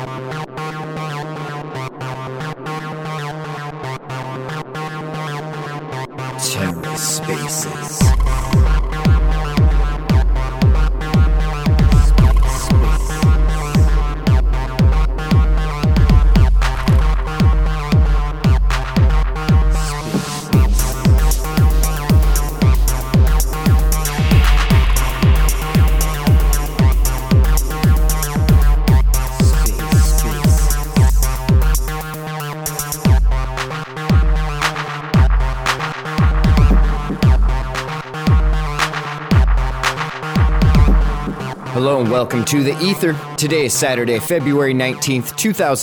TerraSpaces. Hello and welcome to The Ether. Today is Saturday, February 19th,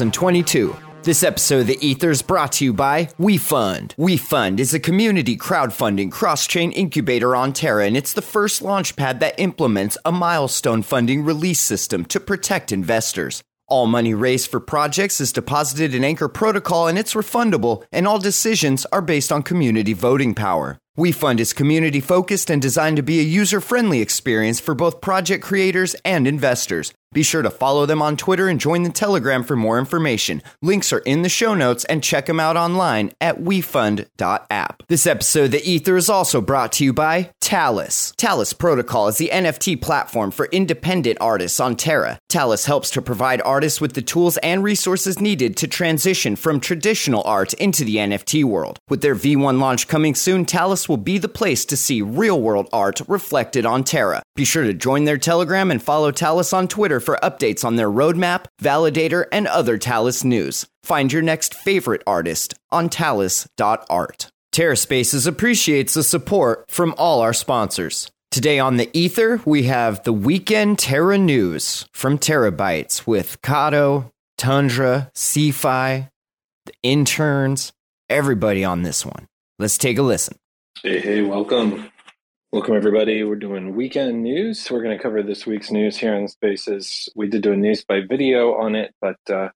2022. This episode of The Ether is brought to you by WeFund. WeFund is a community crowdfunding cross-chain incubator on Terra, and it's the first launchpad that implements a milestone funding release system to protect investors. All money raised for projects is deposited in Anchor Protocol, and it's refundable, and all decisions are based on community voting power. WeFund is community-focused and designed to be a user-friendly experience for both project creators and investors. Be sure to follow them on Twitter and join the Telegram for more information. Links are in the show notes, and check them out online at wefund.app. This episode of The Ether is also brought to you by Talis. Talis Protocol is the NFT platform for independent artists on Terra. Talis helps to provide artists with the tools and resources needed to transition from traditional art into the NFT world. With their V1 launch coming soon, Talis will be the place to see real-world art reflected on Terra. Be sure to join their Telegram and follow Talis on Twitter for updates on their roadmap, validator, and other Talis news. Find your next favorite artist on talis.art. TerraSpaces appreciates the support from all our sponsors. Today on The Ether, we have the Weekend Terra News from Terabytes with Kato, Tundra, CeFi, the interns, everybody on this one. Let's take a listen. Hey, welcome. Welcome, everybody. We're doing weekend news. We're going to cover this week's news here on Spaces. We did do a news by video on it, but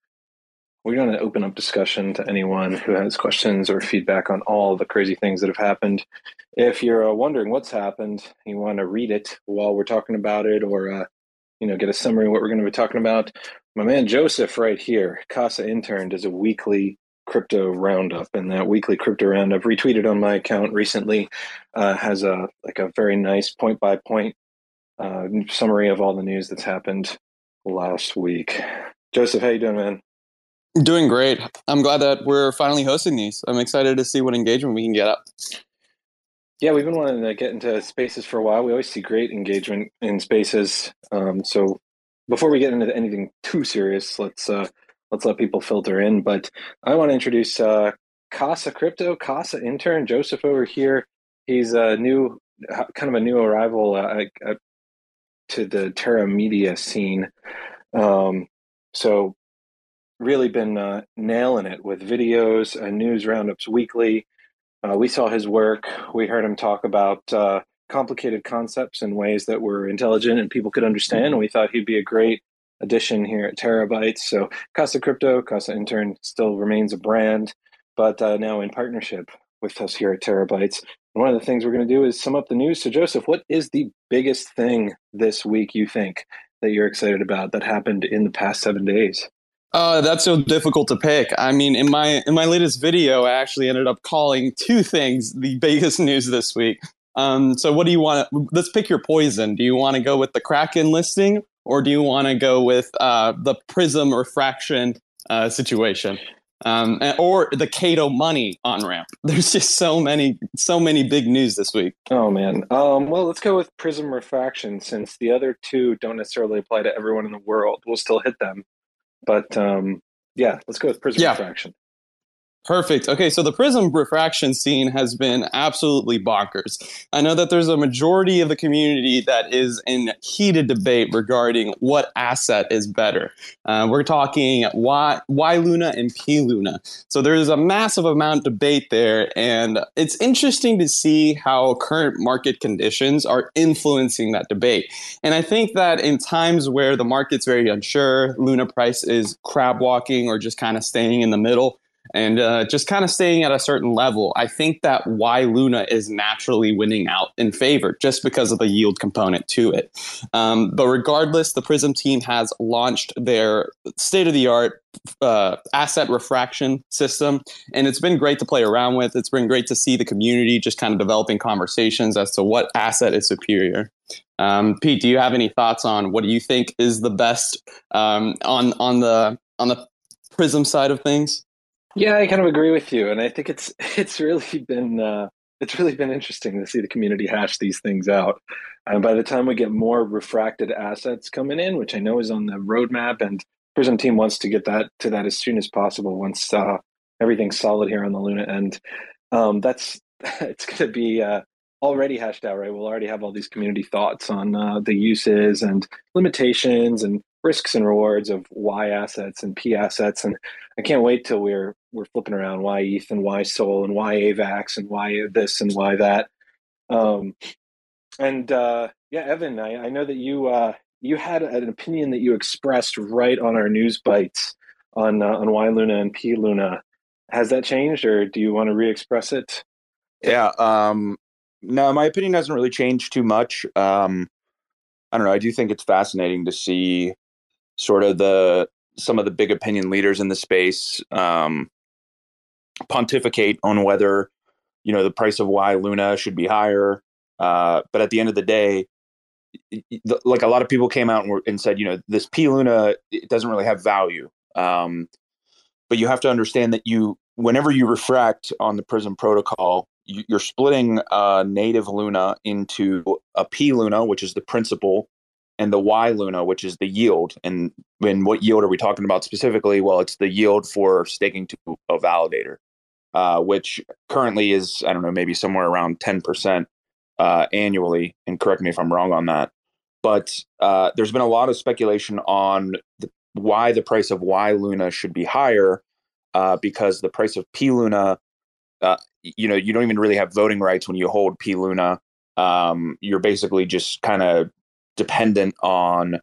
we're going to open up discussion to anyone who has questions or feedback on all the crazy things that have happened. If you're wondering what's happened, you want to read it while we're talking about it, or get a summary of what we're going to be talking about, my man Joseph right here, Casa Intern, does a weekly crypto roundup, and that weekly crypto roundup, retweeted on my account recently, has a very nice point by point summary of all the news that's happened last week. Joseph, how you doing, man? Doing great. I'm glad that we're finally hosting these. I'm excited to see what engagement we can get up. Yeah, we've been wanting to get into Spaces for a while. We always see great engagement in Spaces. So before we get into anything too serious, let's let people filter in. But I want to introduce Casa Crypto, Casa Intern, Joseph over here. He's a new arrival to the Terra media scene. So really been nailing it with videos and news roundups weekly. We saw his work. We heard him talk about complicated concepts in ways that were intelligent and people could understand. And we thought he'd be a great addition here at Terabytes. So Casa Crypto, Casa Intern still remains a brand, but now in partnership with us here at Terabytes. And one of the things we're going to do is sum up the news. So Joseph, what is the biggest thing this week you think that you're excited about that happened in the past 7 days? That's so difficult to pick. I mean, in my latest video, I actually ended up calling two things the biggest news this week. So what do you want? Let's pick your poison. Do you want to go with the Kraken listing, or do you want to go with the Prism refraction situation, or the Kato money on ramp? There's just so many big news this week. Oh man. Well, let's go with Prism refraction, since the other two don't necessarily apply to everyone in the world. We'll still hit them, but let's go with Prism refraction. Perfect. Okay, so the Prism refraction scene has been absolutely bonkers. I know that there's a majority of the community that is in heated debate regarding what asset is better. We're talking Y Luna and P Luna. So there's a massive amount of debate there, and it's interesting to see how current market conditions are influencing that debate. And I think that in times where the market's very unsure, Luna price is crab walking or just kind of staying in the middle, and just kind of staying at a certain level. I think that Y Luna is naturally winning out in favor just because of the yield component to it. But regardless, the Prism team has launched their state-of-the-art asset refraction system, and it's been great to play around with. It's been great to see the community just kind of developing conversations as to what asset is superior. Pete, do you have any thoughts on what do you think is the best on the Prism side of things? Yeah, I kind of agree with you, and I think it's really been interesting to see the community hash these things out. And by the time we get more refracted assets coming in, which I know is on the roadmap, and Prism team wants to get that to that as soon as possible once everything's solid here on the Luna end. That's it's going to be already hashed out, right? We'll already have all these community thoughts on the uses and limitations and risks and rewards of Y assets and P assets, and I can't wait till we're flipping around Y ETH and Y Sol and Y AVAX and Y this and Y that. Um, and Yeah, Evan, I know that you had an opinion that you expressed right on our news bites on Y Luna and P Luna. Has that changed, or do you want to re-express it? Yeah. No, my opinion hasn't really changed too much. I don't know. I do think it's fascinating to see sort of some of the big opinion leaders in the space pontificate on whether the price of Y Luna should be higher. But at the end of the day, like a lot of people came out and said, this P Luna, it doesn't really have value. But you have to understand that whenever you refract on the Prism protocol, you're splitting native Luna into a P Luna, which is the principal, and the Y Luna, which is the yield. And what yield are we talking about specifically? Well, it's the yield for staking to a validator, which currently is, I don't know, maybe somewhere around 10% annually. And correct me if I'm wrong on that. But there's been a lot of speculation on why the price of Y Luna should be higher, because the price of P Luna, you don't even really have voting rights when you hold P Luna. You're basically just kind of dependent on,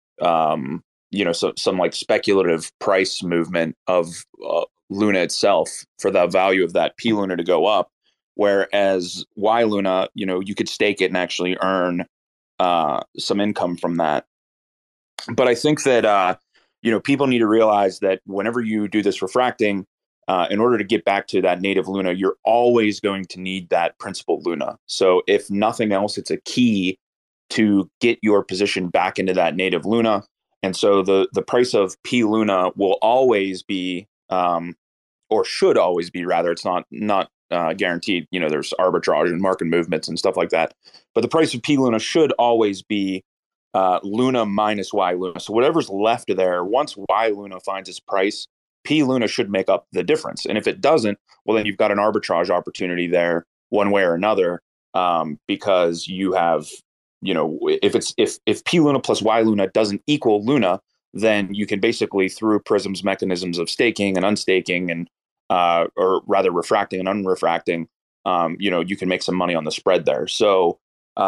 some like speculative price movement of Luna itself for the value of that P Luna to go up. Whereas Y Luna, you could stake it and actually earn some income from that. But I think that, people need to realize that whenever you do this refracting, in order to get back to that native Luna, you're always going to need that principal Luna. So if nothing else, it's a key to get your position back into that native Luna. And so the price of P Luna will always be, or should always be rather, it's not guaranteed. There's arbitrage and market movements and stuff like that. But the price of P Luna should always be Luna minus Y Luna. So whatever's left there, once Y Luna finds its price, P Luna should make up the difference. And if it doesn't, well, then you've got an arbitrage opportunity there one way or another, because you have, if P Luna plus Y Luna doesn't equal Luna, then you can basically, through Prism's mechanisms of staking and unstaking and or rather refracting and unrefracting, you can make some money on the spread there. So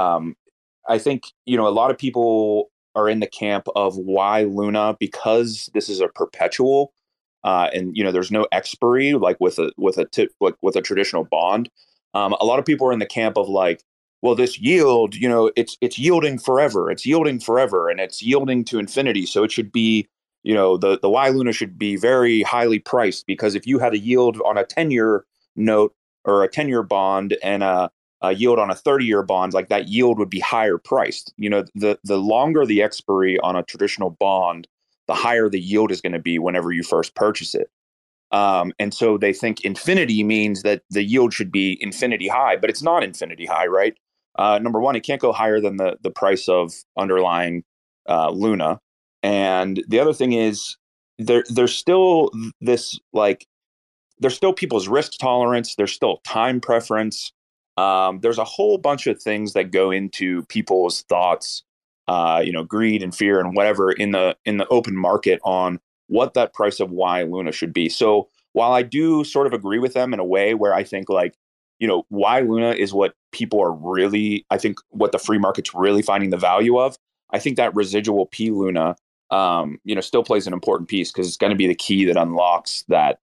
I think, a lot of people are in the camp of Y Luna because this is a perpetual, and there's no expiry like with a traditional bond. A lot of people are in the camp of like, well, this yield, it's yielding forever. It's yielding forever, and it's yielding to infinity. So it should be, the Y Luna should be very highly priced, because if you had a yield on a 10-year note or a 10-year bond and a yield on a 30-year bond, like that yield would be higher priced. The longer the expiry on a traditional bond, the higher the yield is going to be whenever you first purchase it. And so they think infinity means that the yield should be infinity high, but it's not infinity high, right? Number one, it can't go higher than the price of underlying Luna. And the other thing is there's still this, like, there's still people's risk tolerance. There's still time preference. There's a whole bunch of things that go into people's thoughts, greed and fear and whatever in the open market on what that price of Y Luna should be. So while I do sort of agree with them in a way where I think, like, Y Luna is what people are really, I think what the free market's really finding the value of, I think that residual P Luna, still plays an important piece, because it's going to be the key that unlocks that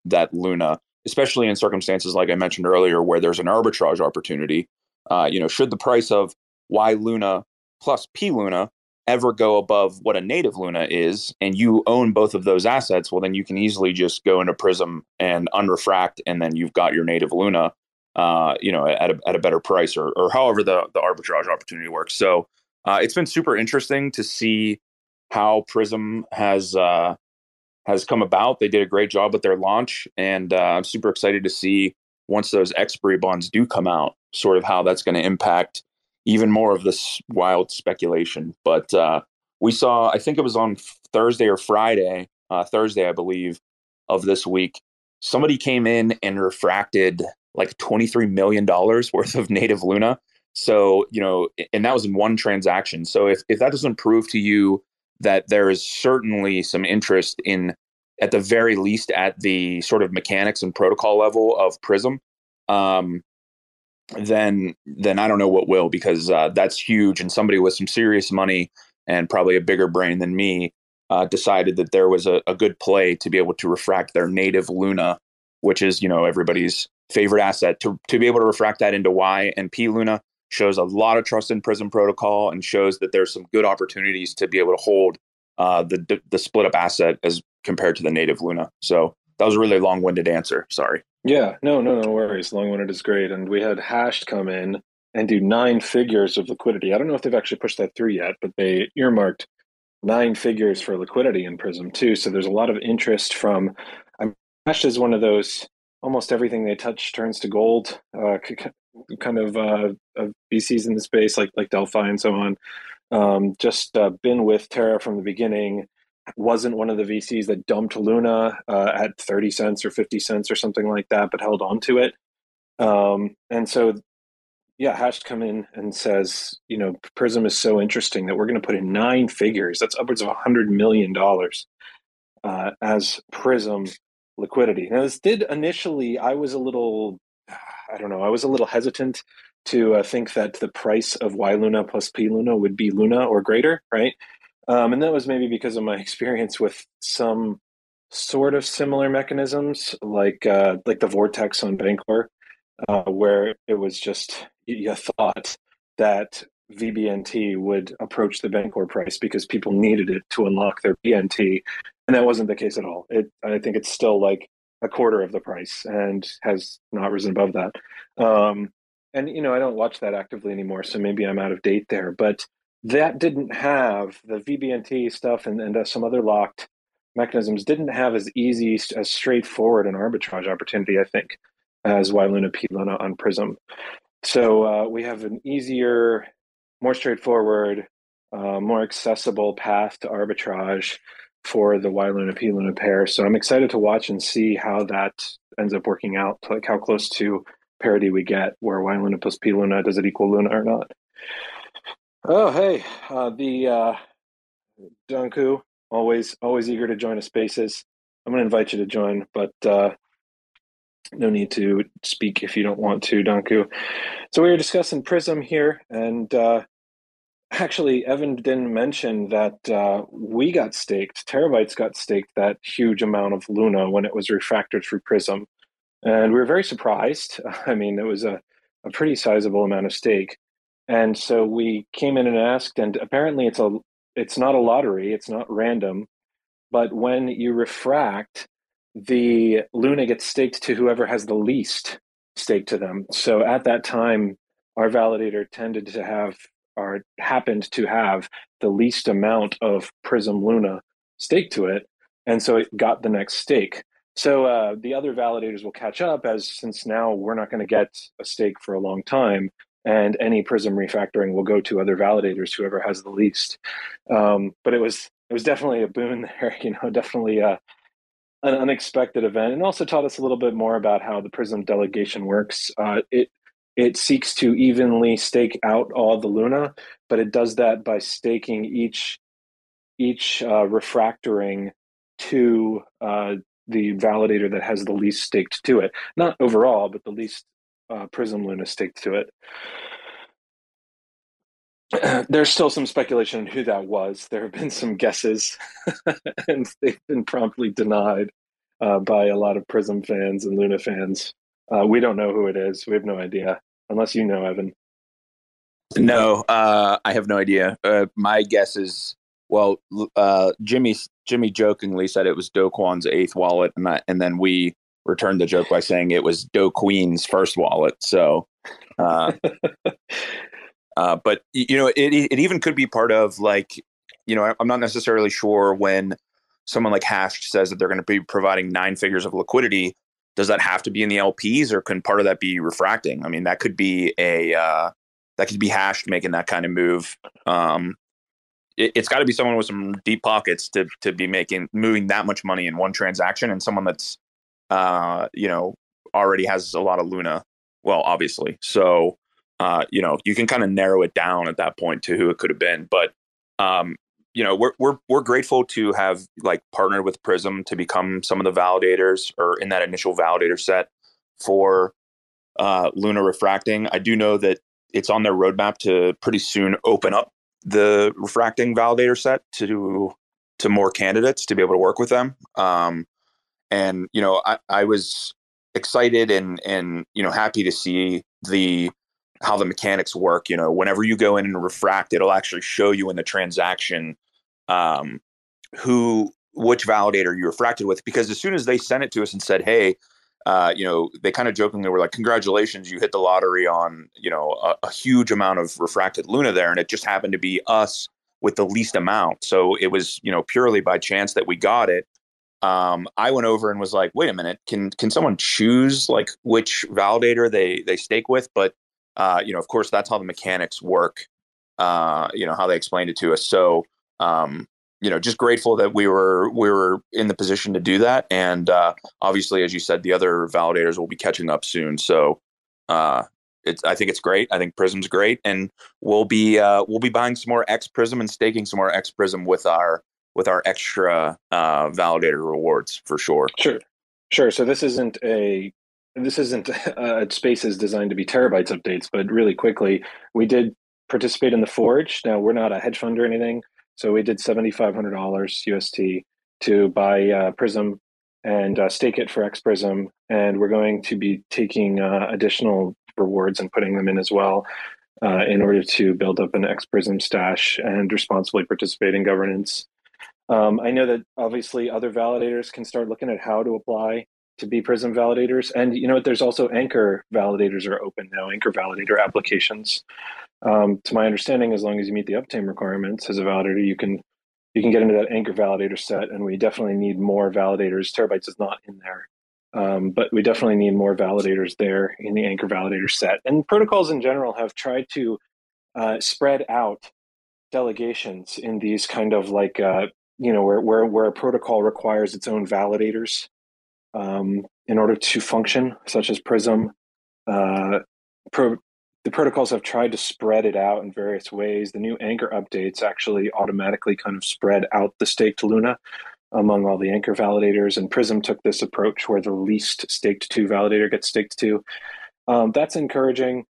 that Luna, especially in circumstances like I mentioned earlier, where there's an arbitrage opportunity. Should the price of Y Luna plus P Luna ever go above what a native Luna is, and you own both of those assets, well, then you can easily just go into Prism and unrefract, and then you've got your native Luna, at a better price, or however the arbitrage opportunity works. So it's been super interesting to see how Prism has come about. They did a great job with their launch, and I'm super excited to see once those expiry bonds do come out, sort of how that's going to impact even more of this wild speculation. But we saw, I think it was on Thursday or Friday, Thursday, I believe, of this week, somebody came in and refracted like $23 million worth of native Luna. So, and that was in one transaction. So if that doesn't prove to you that there is certainly some interest in, at the very least, at the sort of mechanics and protocol level of Prism, then I don't know what will, because that's huge. And somebody with some serious money and probably a bigger brain than me decided that there was a good play to be able to refract their native Luna, which is, everybody's favorite asset. To be able to refract that into Y and P Luna shows a lot of trust in Prism protocol, and shows that there's some good opportunities to be able to hold the split up asset as compared to the native Luna. So that was a really long-winded answer. Sorry. Yeah, no worries. Long-winded is great. And we had Hashed come in and do 9 figures of liquidity. I don't know if they've actually pushed that through yet, but they earmarked 9 figures for liquidity in Prism too. So there's a lot of interest from. Hashed is one of those, almost everything they touch turns to gold kind of VCs in the space, like Delphi and so on. Just been with Terra from the beginning. Wasn't one of the VCs that dumped Luna at 30 cents or 50 cents or something like that, but held on to it. And so, yeah, Hashed come in and says, Prism is so interesting that we're going to put in 9 figures. That's upwards of $100 million as Prism liquidity. Now, this did initially, I was a little hesitant to think that the price of Y Luna plus P Luna would be Luna or greater, right? And that was maybe because of my experience with some sort of similar mechanisms, like the Vortex on Bancor, where it was just, you thought that VBNT would approach the Bancor price because people needed it to unlock their BNT, and that wasn't the case at all. I think it's still like a quarter of the price and has not risen above that. And I don't watch that actively anymore, so maybe I'm out of date there. But that didn't have the VBNT stuff, and some other locked mechanisms didn't have as easy, as straightforward an arbitrage opportunity, I think, as Y Luna P Luna on Prism. So we have an easier, more straightforward, more accessible path to arbitrage for the Y Luna P Luna pair. So I'm excited to watch and see how that ends up working out, like how close to parity we get, where Y Luna plus P Luna, does it equal Luna or not? Oh, hey, the Danku, always eager to join a Spaces. I'm going to invite you to join, but no need to speak if you don't want to, Danku. So we were discussing Prism here, and actually, Evan didn't mention that we got staked. Terabytes got staked that huge amount of Luna when it was refactored through Prism, and we were very surprised. I mean, it was a pretty sizable amount of stake. And so we came in and asked, and apparently it's not a lottery, it's not random, but when you refract, the Luna gets staked to whoever has the least stake to them. So at that time, our validator happened to have the least amount of Prism Luna staked to it, and so it got the next stake. So the other validators will catch up, since now we're not going to get a stake for a long time, and any Prism refactoring will go to other validators, whoever has the least. But it was definitely a boon there, definitely an unexpected event, and also taught us a little bit more about how the Prism delegation works. It seeks to evenly stake out all the Luna, but it does that by staking each refractoring to the validator that has the least staked to it. Not overall, but the least Prism Luna staked to it. There's still some speculation on who that was. There have been some guesses, and they've been promptly denied. by a lot of Prism fans and Luna fans. We don't know who it is. We have no idea, unless you know, Evan. No, I have no idea. My guess is, well, Jimmy jokingly said it was Do Kwon's 8th wallet, and then we returned the joke by saying it was Do Queen's first wallet. So, but it even could be part of, like, I'm not necessarily sure when someone like Hash says that they're going to be providing 9 figures of liquidity. Does that have to be in the LPs, or can part of that be refracting? I mean, that could be that could be Hash making that kind of move. It's got to be someone with some deep pockets to be moving that much money in one transaction, and someone that's already has a lot of Luna. Well, obviously, so you can kind of narrow it down at that point to who it could have been. But we're grateful to have partnered with Prism to become some of the validators, or in that initial validator set for Luna refracting. I do know that it's on their roadmap to pretty soon open up the refracting validator set to more candidates to be able to work with them. And I was excited and happy to see how the mechanics work. Whenever you go in and refract, it'll actually show you in the transaction which validator you refracted with, because as soon as they sent it to us and said, hey, they kind of jokingly were like, congratulations, you hit the lottery on, a huge amount of refracted Luna there. And it just happened to be us with the least amount. So it was, purely by chance that we got it. I went over and was like, wait a minute, can someone choose which validator they stake with? But, of course, that's how the mechanics work, how they explained it to us. So, just grateful that we were in the position to do that. And obviously, as you said, the other validators will be catching up soon. So I think it's great. I think Prism's great, and we'll be buying some more X Prism and staking some more X Prism with our extra validator rewards for sure. Sure. So this isn't Spaces designed to be terabytes updates, but really quickly, we did participate in the Forge. Now, we're not a hedge fund or anything. So we did $7,500 UST to buy Prism and stake it for X Prism, and we're going to be taking additional rewards and putting them in as well in order to build up an X Prism stash and responsibly participate in governance. I know that obviously other validators can start looking at how to apply to be Prism validators, and there's also Anchor validators are open now, Anchor validator applications. To my understanding, as long as you meet the uptime requirements as a validator, you can get into that Anchor validator set, and we definitely need more validators. Terabytes is not in there, but we definitely need more validators there in the Anchor validator set. And protocols in general have tried to spread out delegations in these kind of where a protocol requires its own validators in order to function, such as Prism. The protocols have tried to spread it out in various ways. The new Anchor updates actually automatically kind of spread out the staked Luna among all the Anchor validators, and Prism took this approach where the least staked to validator gets staked to. That's encouraging.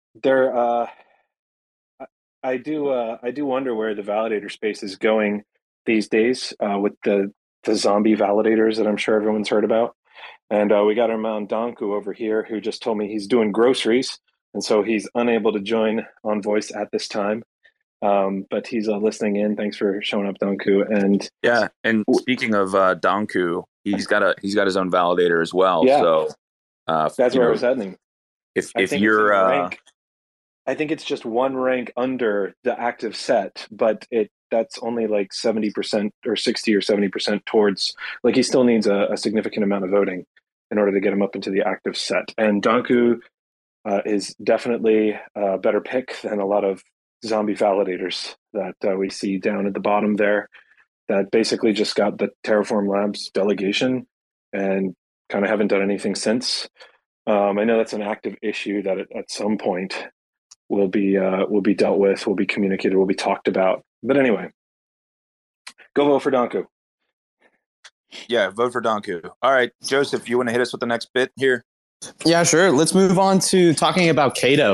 I do wonder where the validator space is going these days with the zombie validators that I'm sure everyone's heard about. And we got our man Danku over here who just told me he's doing groceries, and so he's unable to join on voice at this time. But he's listening in. Thanks for showing up, Danku. And yeah, and speaking of Danku, he's got his own validator as well. Yeah. So that's where I was heading. If you're I think it's just one rank under the active set, but that's only like 70% or 60 or 70% towards, he still needs a significant amount of voting in order to get him up into the active set. And Danku is definitely a better pick than a lot of zombie validators that we see down at the bottom there that basically just got the Terraform Labs delegation and kind of haven't done anything since. I know that's an active issue that at some point will be dealt with, will be communicated, will be talked about. But anyway, go vote for Danku. Yeah, vote for Danku. All right, Joseph, you want to hit us with the next bit here? Yeah, sure. Let's move on to talking about Kato.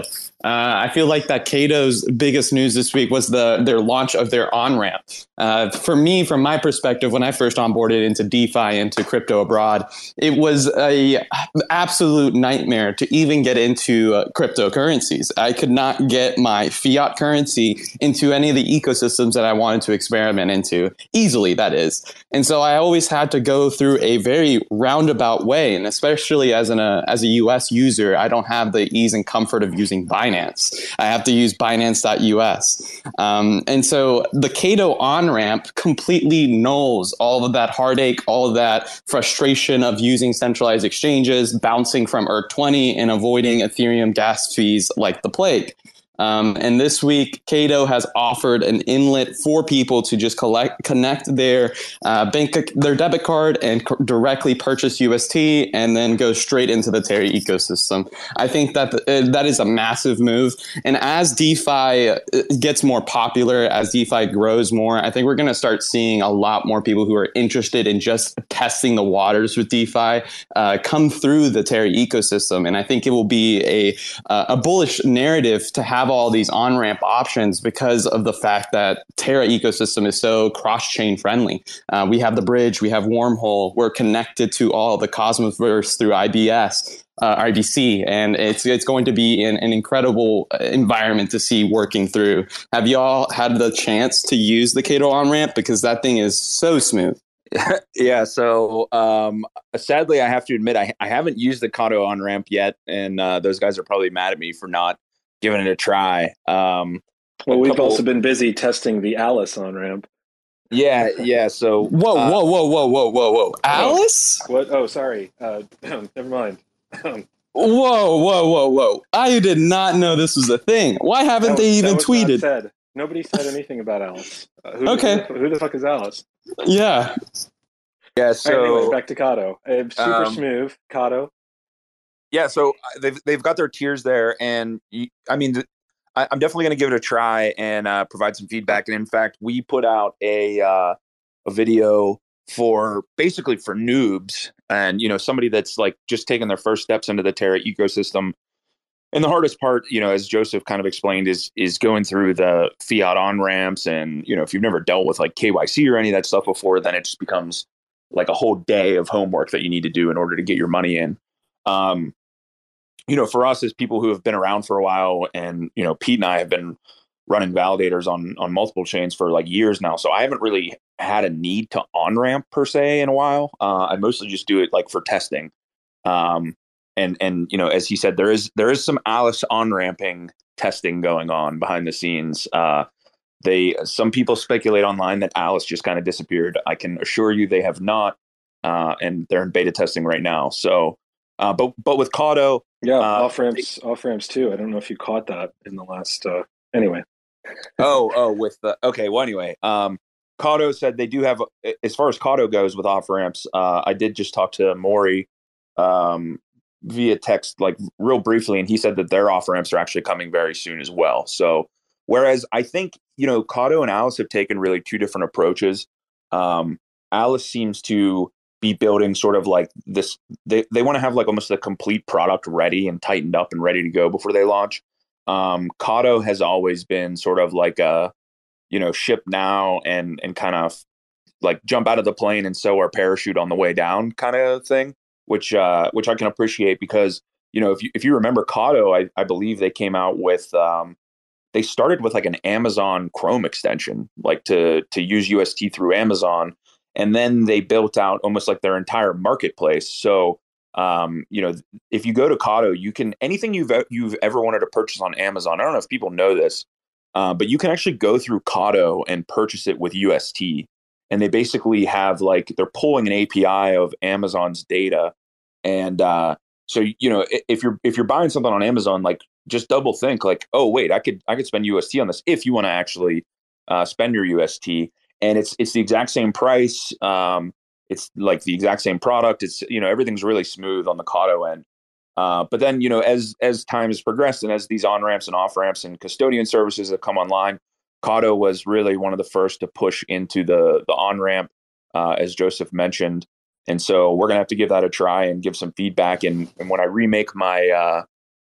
I feel like that Cato's biggest news this week was their launch of their on-ramp. For me, from my perspective, when I first onboarded into DeFi, into crypto abroad, it was a absolute nightmare to even get into cryptocurrencies. I could not get my fiat currency into any of the ecosystems that I wanted to experiment into, easily, that is. And so I always had to go through a very roundabout way, and especially as a US user, I don't have the ease and comfort of using Binance. I have to use Binance.us. And so the Cato on-ramp completely nulls all of that heartache, all of that frustration of using centralized exchanges, bouncing from ERC20 and avoiding Ethereum gas fees like the plague. And this week, Cato has offered an inlet for people to just connect their their debit card and directly purchase UST and then go straight into the Terra ecosystem. I think that that is a massive move. And as DeFi gets more popular, as DeFi grows more, I think we're going to start seeing a lot more people who are interested in just testing the waters with DeFi come through the Terra ecosystem. And I think it will be a bullish narrative to have all these on-ramp options because of the fact that Terra ecosystem is so cross-chain friendly. We have the bridge, we have Wormhole, we're connected to all the Cosmos through IBC, and it's going to be an incredible environment to see working through. Have y'all had the chance to use the Cato on-ramp? Because that thing is so smooth. Yeah, so sadly, I have to admit, I haven't used the Cato on-ramp yet, and those guys are probably mad at me for not giving it a try. Well, we've also been busy testing the Alice on-ramp. Yeah. So whoa, Alice? What? Oh, sorry. Never mind. Whoa! I did not know this was a thing. Why haven't they even tweeted? Nobody said anything about Alice. Who the fuck is Alice? Yeah. So anyway, back to Cato. Super smooth, Cato. Yeah, so they've got their tiers there, and I'm definitely going to give it a try and provide some feedback. And in fact, we put out a video for noobs and somebody that's like just taking their first steps into the Terra ecosystem. And the hardest part, as Joseph kind of explained, is going through the fiat on ramps. And if you've never dealt with like KYC or any of that stuff before, then it just becomes like a whole day of homework that you need to do in order to get your money in. For us as people who have been around for a while, and Pete and I have been running validators on multiple chains for like years now, so I haven't really had a need to on ramp per se in a while. I mostly just do it like for testing. And as he said, there is some Alice on ramping testing going on behind the scenes. Some people speculate online that Alice just kind of disappeared. I can assure you they have not, and they're in beta testing right now. So. But with Cato, off ramps too. I don't know if you caught that in the last. Anyway. Anyway, Cato said they do have, as far as Cato goes with off ramps. I did just talk to Maury via text, like real briefly, and he said that their off ramps are actually coming very soon as well. So whereas I think Cato and Alice have taken really two different approaches. Alice seems to be building sort of like this. They want to have like almost a complete product ready and tightened up and ready to go before they launch. Cato has always been sort of like a, ship now and kind of like jump out of the plane and sew our parachute on the way down kind of thing, which I can appreciate because, if you remember Cato, I believe they came out with, they started with like an Amazon Chrome extension, like to use UST through Amazon. And then they built out almost like their entire marketplace. So, if you go to Cato, you can, anything you've ever wanted to purchase on Amazon. I don't know if people know this, but you can actually go through Cato and purchase it with UST. And they basically have like, they're pulling an API of Amazon's data. And so, if you're buying something on Amazon, like just double think like, oh, wait, I could spend UST on this if you want to actually spend your UST. And it's the exact same price. It's like the exact same product. It's, everything's really smooth on the Cato end. But then, as time has progressed and as these on ramps and off ramps and custodian services have come online, Cato was really one of the first to push into the on ramp, as Joseph mentioned. And so we're going to have to give that a try and give some feedback. And when I remake my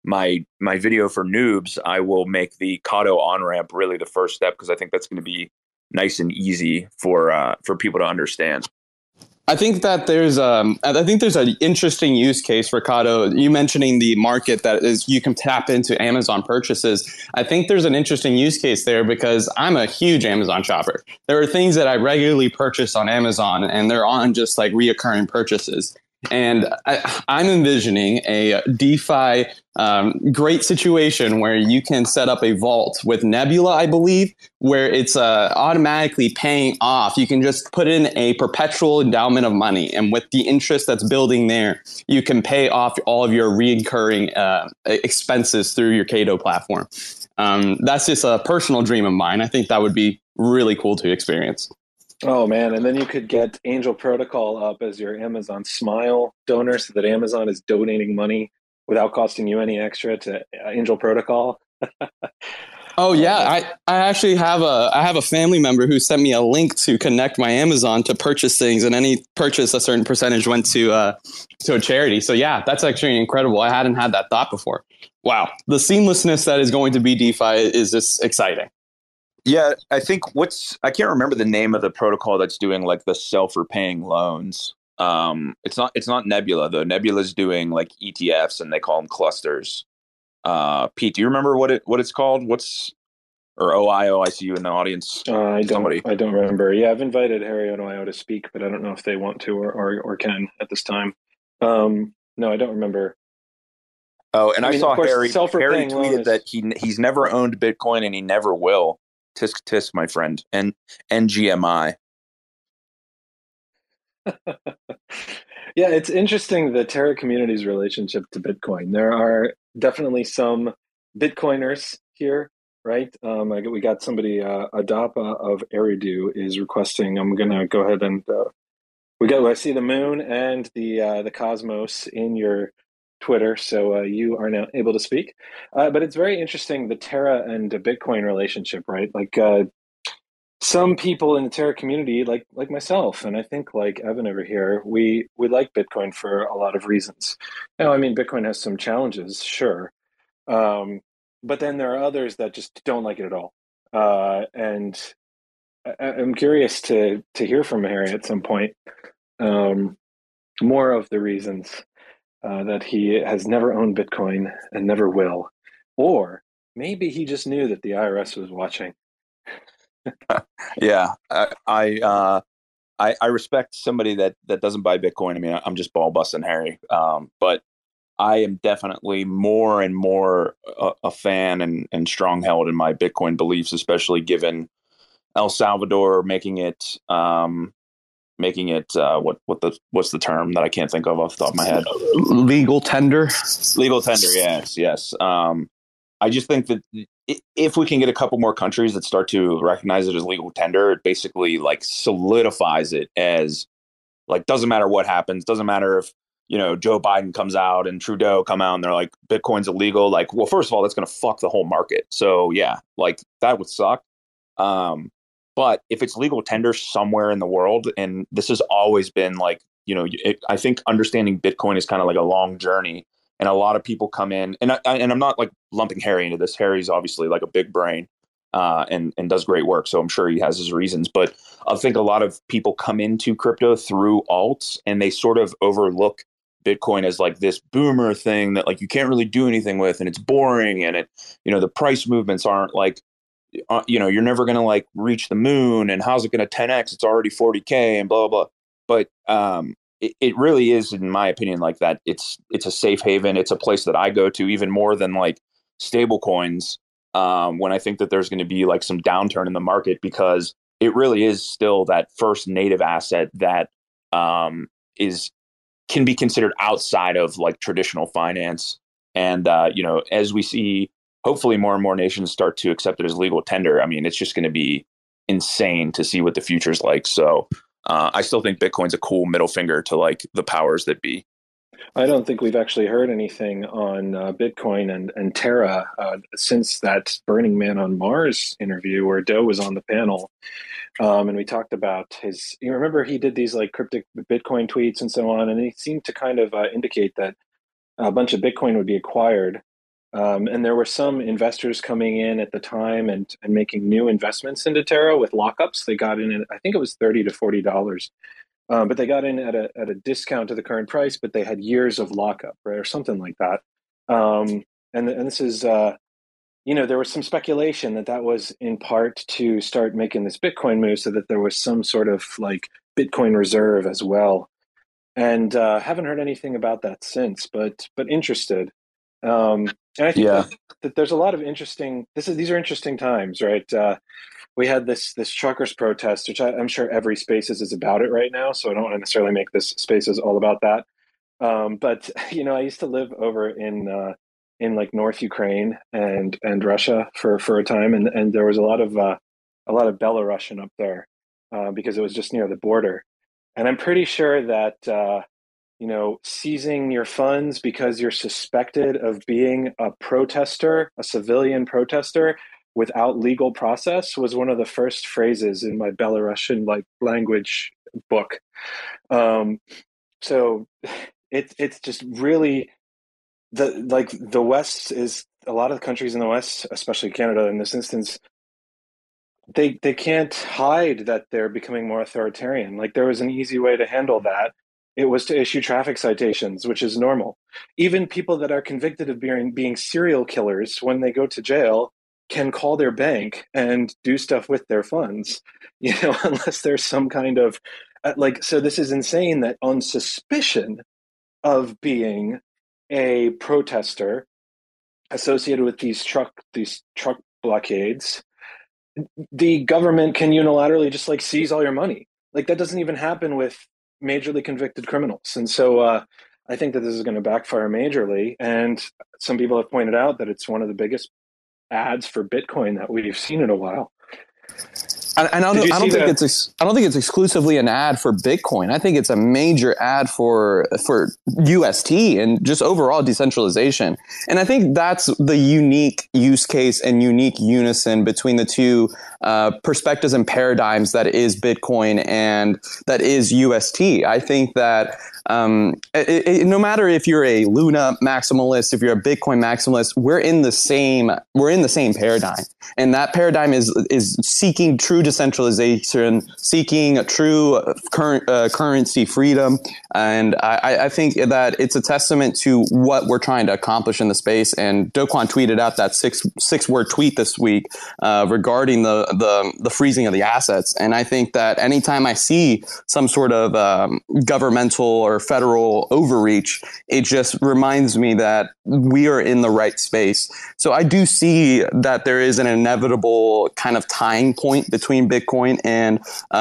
my video for noobs, I will make the Kato on ramp really the first step, because I think that's going to be nice and easy for people to understand. I think that there's an interesting use case for Kato. You mentioning the market that is you can tap into Amazon purchases. I think there's an interesting use case there because I'm a huge Amazon shopper. There are things that I regularly purchase on Amazon, and they're on just like reoccurring purchases. And I'm envisioning a DeFi great situation where you can set up a vault with Nebula, I believe, where it's automatically paying off. You can just put in a perpetual endowment of money, and with the interest that's building there, you can pay off all of your recurring expenses through your Kato platform. That's just a personal dream of mine. I think that would be really cool to experience. Oh man, and then you could get Angel Protocol up as your Amazon Smile donor so that Amazon is donating money without costing you any extra to Angel Protocol. Oh yeah, I actually have a family member who sent me a link to connect my Amazon to purchase things, and any purchase a certain percentage went to a charity. So yeah, that's actually incredible. I hadn't had that thought before. Wow, the seamlessness that is going to be DeFi is just exciting. Yeah, I think I can't remember the name of the protocol that's doing like the self-repaying loans. It's not Nebula though. Nebula's doing like ETFs, and they call them clusters. Pete, do you remember what it's called? Or OIO? I see you in the audience. I don't remember. Yeah, I've invited Harry and OIO to speak, but I don't know if they want to or can at this time. No, I don't remember. Oh, and I saw Harry tweeted that he's never owned Bitcoin and he never will. Tisk tisk, my friend, and GMI. Yeah, it's interesting the Terra community's relationship to Bitcoin. There are definitely some Bitcoiners here, right? We got somebody, Adapa of Eridu is requesting. I'm gonna go ahead and I see the moon and the cosmos in your Twitter, so you are now able to speak. But it's very interesting, the Terra and the Bitcoin relationship, right? Like some people in the Terra community, like myself, and I think like Evan over here, we like Bitcoin for a lot of reasons. Now, I mean, Bitcoin has some challenges, sure, but then there are others that just don't like it at all. And I'm curious to hear from Harry at some point more of the reasons that he has never owned Bitcoin and never will. Or maybe he just knew that the IRS was watching. Yeah, I respect somebody that doesn't buy Bitcoin. I mean, I'm just ball busting Harry, but I am definitely more and more a fan and strong held in my Bitcoin beliefs, especially given El Salvador making it what's the term that I can't think of off the top of my head? Legal tender. Legal tender. Yes. I just think that if we can get a couple more countries that start to recognize it as legal tender, it basically like solidifies it as like, doesn't matter what happens, doesn't matter if, Joe Biden comes out and Trudeau come out and they're like, Bitcoin's illegal. Like, well, first of all, that's going to fuck the whole market. So yeah, like that would suck. But if it's legal tender somewhere in the world, and this has always been like, I think understanding Bitcoin is kind of like a long journey. And a lot of people come in, and I'm not like lumping Harry into this. Harry's obviously like a big brain and does great work. So I'm sure he has his reasons. But I think a lot of people come into crypto through alts, and they sort of overlook Bitcoin as like this boomer thing that like you can't really do anything with, and it's boring, and it, the price movements aren't like, you're never going to like reach the moon, and how's it going to 10x? It's already 40K and blah, blah, blah. But it really is, in my opinion, like that. It's a safe haven. It's a place that I go to even more than like stable coins when I think that there's going to be like some downturn in the market, because it really is still that first native asset that can be considered outside of like traditional finance. And, as we see, hopefully more and more nations start to accept it as legal tender, I mean, it's just going to be insane to see what the future's like. So I still think Bitcoin's a cool middle finger to like the powers that be. I don't think we've actually heard anything on Bitcoin and Terra since that Burning Man on Mars interview where Doe was on the panel. And we talked about you remember he did these like cryptic Bitcoin tweets and so on. And he seemed to kind of indicate that a bunch of Bitcoin would be acquired And there were some investors coming in at the time and making new investments into Terra with lockups. They got in, I think it was $30 to $40. But they got in at a discount to the current price, but they had years of lockup, right, or something like that. And this is, there was some speculation that that was in part to start making this Bitcoin move, so that there was some sort of like Bitcoin reserve as well. And haven't heard anything about that since, but interested. And I think Yeah. that there's a lot of interesting. These are interesting times, right? We had this truckers protest, which I'm sure every Spaces is about it right now. So I don't want to necessarily make this Spaces all about that. But I used to live over in like North Ukraine and Russia for a time, and there was a lot of Belarusian up there because it was just near the border. And I'm pretty sure that seizing your funds because you're suspected of being a protester, a civilian protester, without legal process was one of the first phrases in my Belarusian language book. So it's just really the West is a lot of the countries in the West, especially Canada in this instance, they can't hide that they're becoming more authoritarian. Like, there was an easy way to handle that. It was to issue traffic citations, which is normal. Even people that are convicted of being serial killers, when they go to jail, can call their bank and do stuff with their funds, unless there's some kind of so this is insane that on suspicion of being a protester associated with these truck blockades, the government can unilaterally just seize all your money. Like, that doesn't even happen with majorly convicted criminals. And so I think that this is going to backfire majorly. And some people have pointed out that it's one of the biggest ads for Bitcoin that we've seen in a while. And I don't think it's exclusively an ad for Bitcoin. I think it's a major ad for UST and just overall decentralization. And I think that's the unique use case and unique unison between the two perspectives and paradigms that is Bitcoin and that is UST. I think that no matter if you're a Luna maximalist, if you're a Bitcoin maximalist, we're in the same paradigm, and that paradigm is seeking true decentralization, seeking true currency freedom, and I think that it's a testament to what we're trying to accomplish in the space. And Do Kwon tweeted out that six word tweet this week regarding the freezing of the assets, and I think that anytime I see some sort of governmental or federal overreach, it just reminds me that we are in the right space. So I do see that there is an inevitable kind of tying point between Bitcoin and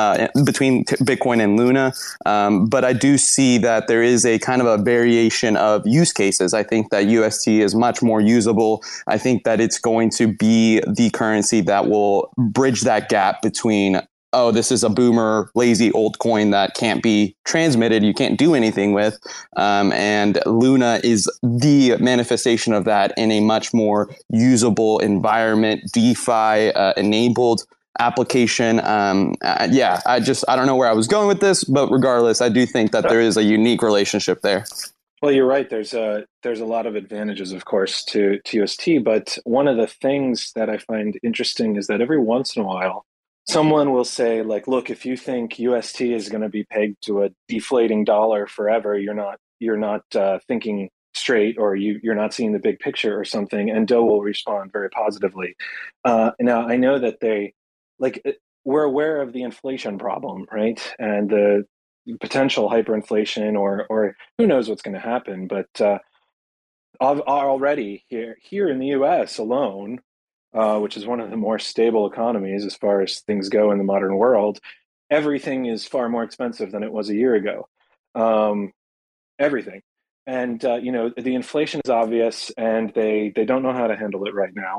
Luna. But I do see that there is a kind of a variation of use cases. I think that UST is much more usable. I think that it's going to be the currency that will bridge that gap between, oh, this is a boomer, lazy old coin that can't be transmitted, you can't do anything with. And Luna is the manifestation of that in a much more usable environment, DeFi enabled application. I don't know where I was going with this, but regardless, I do think that there is a unique relationship there. Well, you're right. There's a lot of advantages, of course, to UST. But one of the things that I find interesting is that every once in a while, someone will say, look, if you think UST is going to be pegged to a deflating dollar forever, you're not thinking straight, or you're not seeing the big picture or something. And Do will respond very positively. Now, I know that we're aware of the inflation problem, right? And the potential hyperinflation, or who knows what's going to happen. But already here in the US alone, which is one of the more stable economies as far as things go in the modern world, everything is far more expensive than it was a year ago. Everything. And, the inflation is obvious, and they don't know how to handle it right now.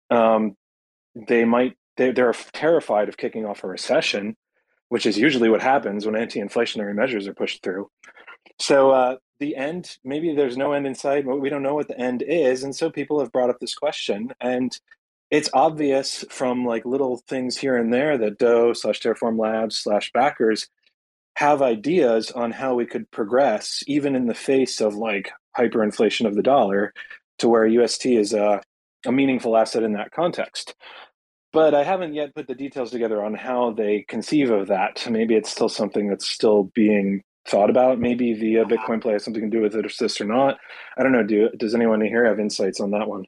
They're terrified of kicking off a recession, which is usually what happens when anti-inflationary measures are pushed through. So the end, maybe there's no end in sight, but we don't know what the end is. And so people have brought up this question, and it's obvious from little things here and there that Do/Terraform Labs/backers have ideas on how we could progress, even in the face of hyperinflation of the dollar. to where UST is a meaningful asset in that context. But I haven't yet put the details together on how they conceive of that. Maybe it's still something that's still being thought about. Maybe the Bitcoin play has something to do with it or this or not. I don't know. Does anyone here have insights on that one?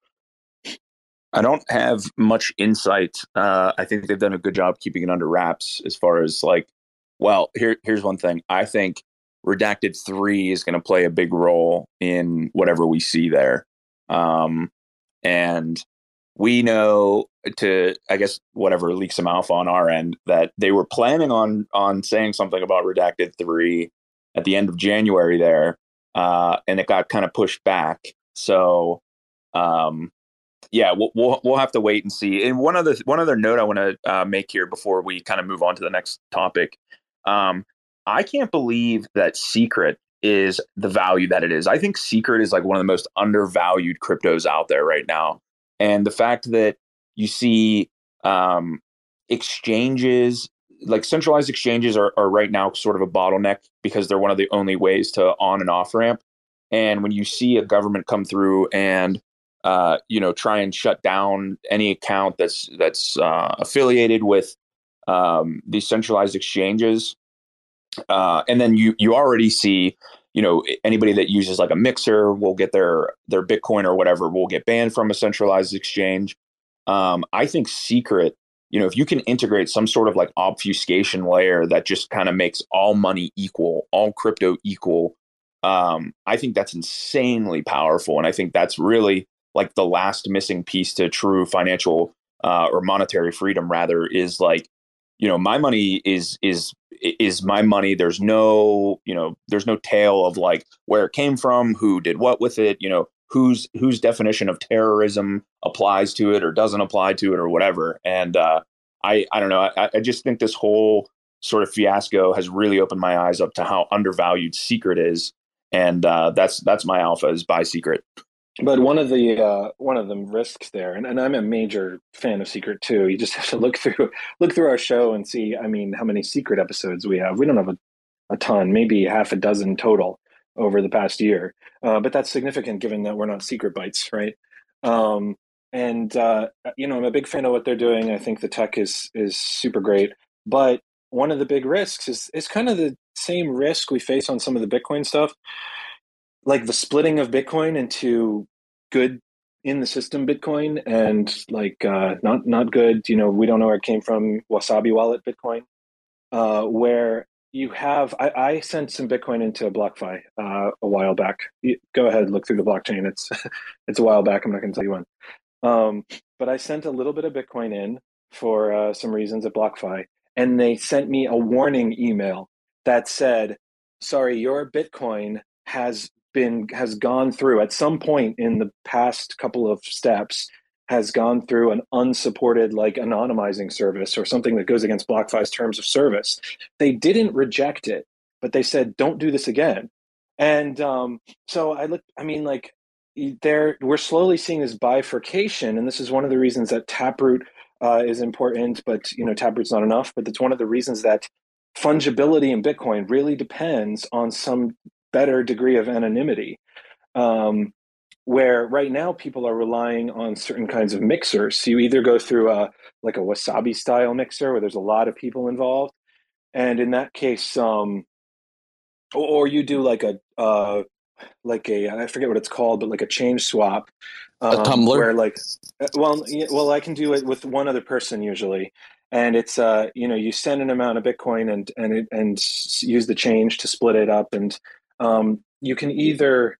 I don't have much insight. I think they've done a good job keeping it under wraps as far as like, well, here's one thing. I think Redacted 3 is going to play a big role in whatever we see there. And we know, to, I guess, whatever leaks some alpha on our end, that they were planning on saying something about Redacted 3 at the end of January there, and it got kind of pushed back. So, yeah, we'll have to wait and see. And one other note I want to make here before we kind of move on to the next topic. I can't believe that Secret is the value that it is. I think Secret is like one of the most undervalued cryptos out there right now. And the fact that you see exchanges, like centralized exchanges are right now sort of a bottleneck because they're one of the only ways to on and off ramp. And when you see a government come through and try and shut down any account that's affiliated with these centralized exchanges, and then you already see, anybody that uses like a mixer will get their Bitcoin or whatever will get banned from a centralized exchange. I think Secret, if you can integrate some sort of like obfuscation layer that just kind of makes all money equal, all crypto equal, I think that's insanely powerful. And I think that's really like the last missing piece to true financial or monetary freedom, rather, is like, my money is my money. There's no tale of like where it came from, who did what with it, whose definition of terrorism applies to it or doesn't apply to it or whatever. And I don't know. I just think this whole sort of fiasco has really opened my eyes up to how undervalued Secret is. And that's my alpha, is buy Secret. But one of the risks there, and I'm a major fan of Secret too. You just have to look through our show and see, I mean, how many Secret episodes we have. We don't have a ton, maybe half a dozen total over the past year. But that's significant given that we're not Secret Bytes, right? I'm a big fan of what they're doing. I think the tech is super great. But one of the big risks is kind of the same risk we face on some of the Bitcoin stuff, like the splitting of Bitcoin into good in the system Bitcoin and like not good. We don't know where it came from. Wasabi Wallet Bitcoin, where you have. I sent some Bitcoin into BlockFi a while back. Go ahead, look through the blockchain. It's a while back. I'm not going to tell you when. But I sent a little bit of Bitcoin in for some reasons at BlockFi, and they sent me a warning email that said, "Sorry, your Bitcoin has gone through at some point in the past couple of steps has gone through an unsupported like anonymizing service or something that goes against BlockFi's terms of service." They didn't reject it, but they said, "Don't do this again." And so we're slowly seeing this bifurcation, and this is one of the reasons that Taproot is important, but Taproot's not enough. But it's one of the reasons that fungibility in Bitcoin really depends on some better degree of anonymity, where right now people are relying on certain kinds of mixers. So you either go through a Wasabi style mixer where there's a lot of people involved, and in that case, or you do like a I forget what it's called, but like a change swap, a tumbler, where I can do it with one other person usually. And it's you send an amount of Bitcoin and use the change to split it up, and you can either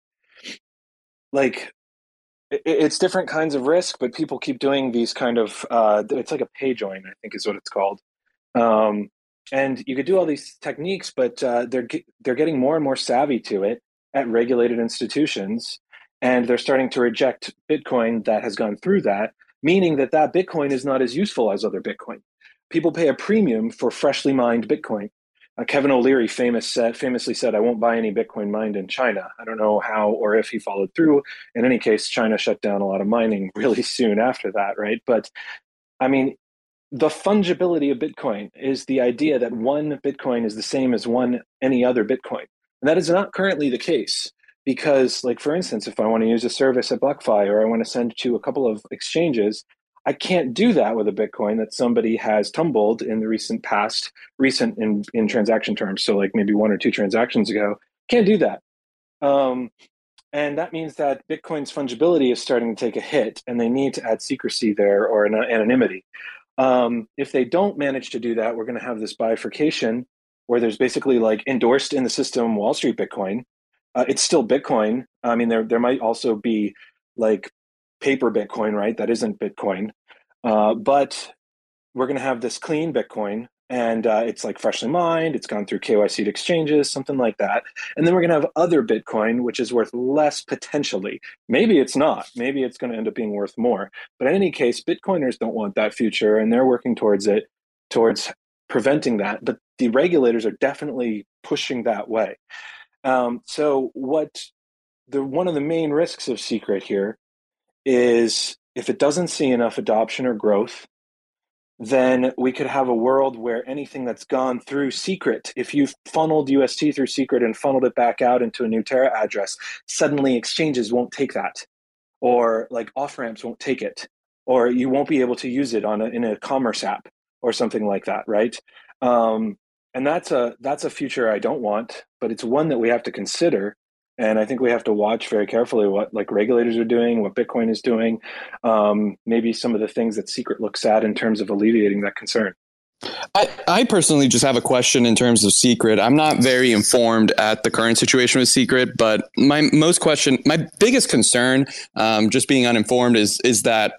it's different kinds of risk, but people keep doing these kind of it's like a pay join, I think is what it's called. And you could do all these techniques, but they're getting more and more savvy to it at regulated institutions, and they're starting to reject Bitcoin that has gone through that, meaning that Bitcoin is not as useful as other Bitcoin. People pay a premium for freshly mined Bitcoin. Kevin O'Leary famously said, "I won't buy any Bitcoin mined in China." I don't know how or if he followed through. In any case, China shut down a lot of mining really soon after that, right? But I mean, the fungibility of Bitcoin is the idea that one Bitcoin is the same as any other Bitcoin. And that is not currently the case. because, like, for instance, if I want to use a service at BlockFi or I want to send to a couple of exchanges, I can't do that with a Bitcoin that somebody has tumbled in the recent past, recent in transaction terms. So like maybe 1 or 2 transactions ago, can't do that. And that means that Bitcoin's fungibility is starting to take a hit, and they need to add secrecy there or an anonymity. If they don't manage to do that, we're going to have this bifurcation where there's basically like endorsed in the system Wall Street Bitcoin. It's still Bitcoin. I mean, there might also be like paper Bitcoin, right? That isn't Bitcoin. But we're going to have this clean Bitcoin, and it's like freshly mined. It's gone through KYC exchanges, something like that. And then we're going to have other Bitcoin, which is worth less potentially. Maybe it's not. Maybe it's going to end up being worth more. But in any case, Bitcoiners don't want that future, and they're working towards it, towards preventing that. But the regulators are definitely pushing that way. So one of the main risks of Secret here is if it doesn't see enough adoption or growth, then we could have a world where anything that's gone through Secret, if you've funneled UST through Secret and funneled it back out into a new Terra address, suddenly exchanges won't take that, or like off ramps won't take it, or you won't be able to use it in a commerce app or something like that, right? And that's a future I don't want, but it's one that we have to consider. And I think we have to watch very carefully what like regulators are doing, what Bitcoin is doing, maybe some of the things that Secret looks at in terms of alleviating that concern. I personally just have a question in terms of Secret. I'm not very informed at the current situation with Secret, but my biggest concern, just being uninformed, is that.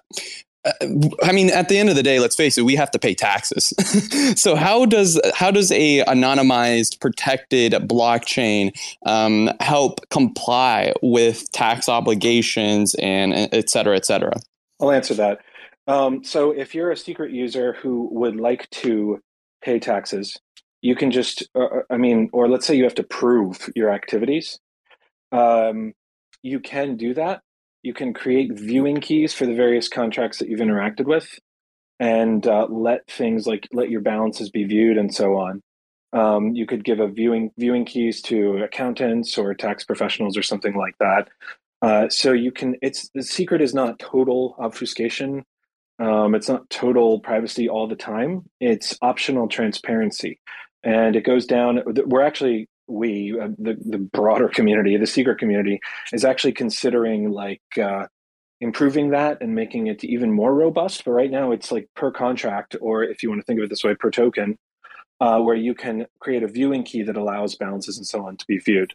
I mean, at the end of the day, let's face it, we have to pay taxes. So how does a anonymized, protected blockchain help comply with tax obligations and et cetera, et cetera? I'll answer that. So if you're a Secret user who would like to pay taxes, you can just, or let's say you have to prove your activities. You can do that. You can create viewing keys for the various contracts that you've interacted with, and let your balances be viewed and so on. You could give a viewing keys to accountants or tax professionals or something like that. So you can. The Secret is not total obfuscation. It's not total privacy all the time. It's optional transparency, and it goes down. We're actually. The broader community, the Secret community, is actually considering improving that and making it even more robust. But right now it's like per contract, or if you want to think of it this way, per token, where you can create a viewing key that allows balances and so on to be viewed.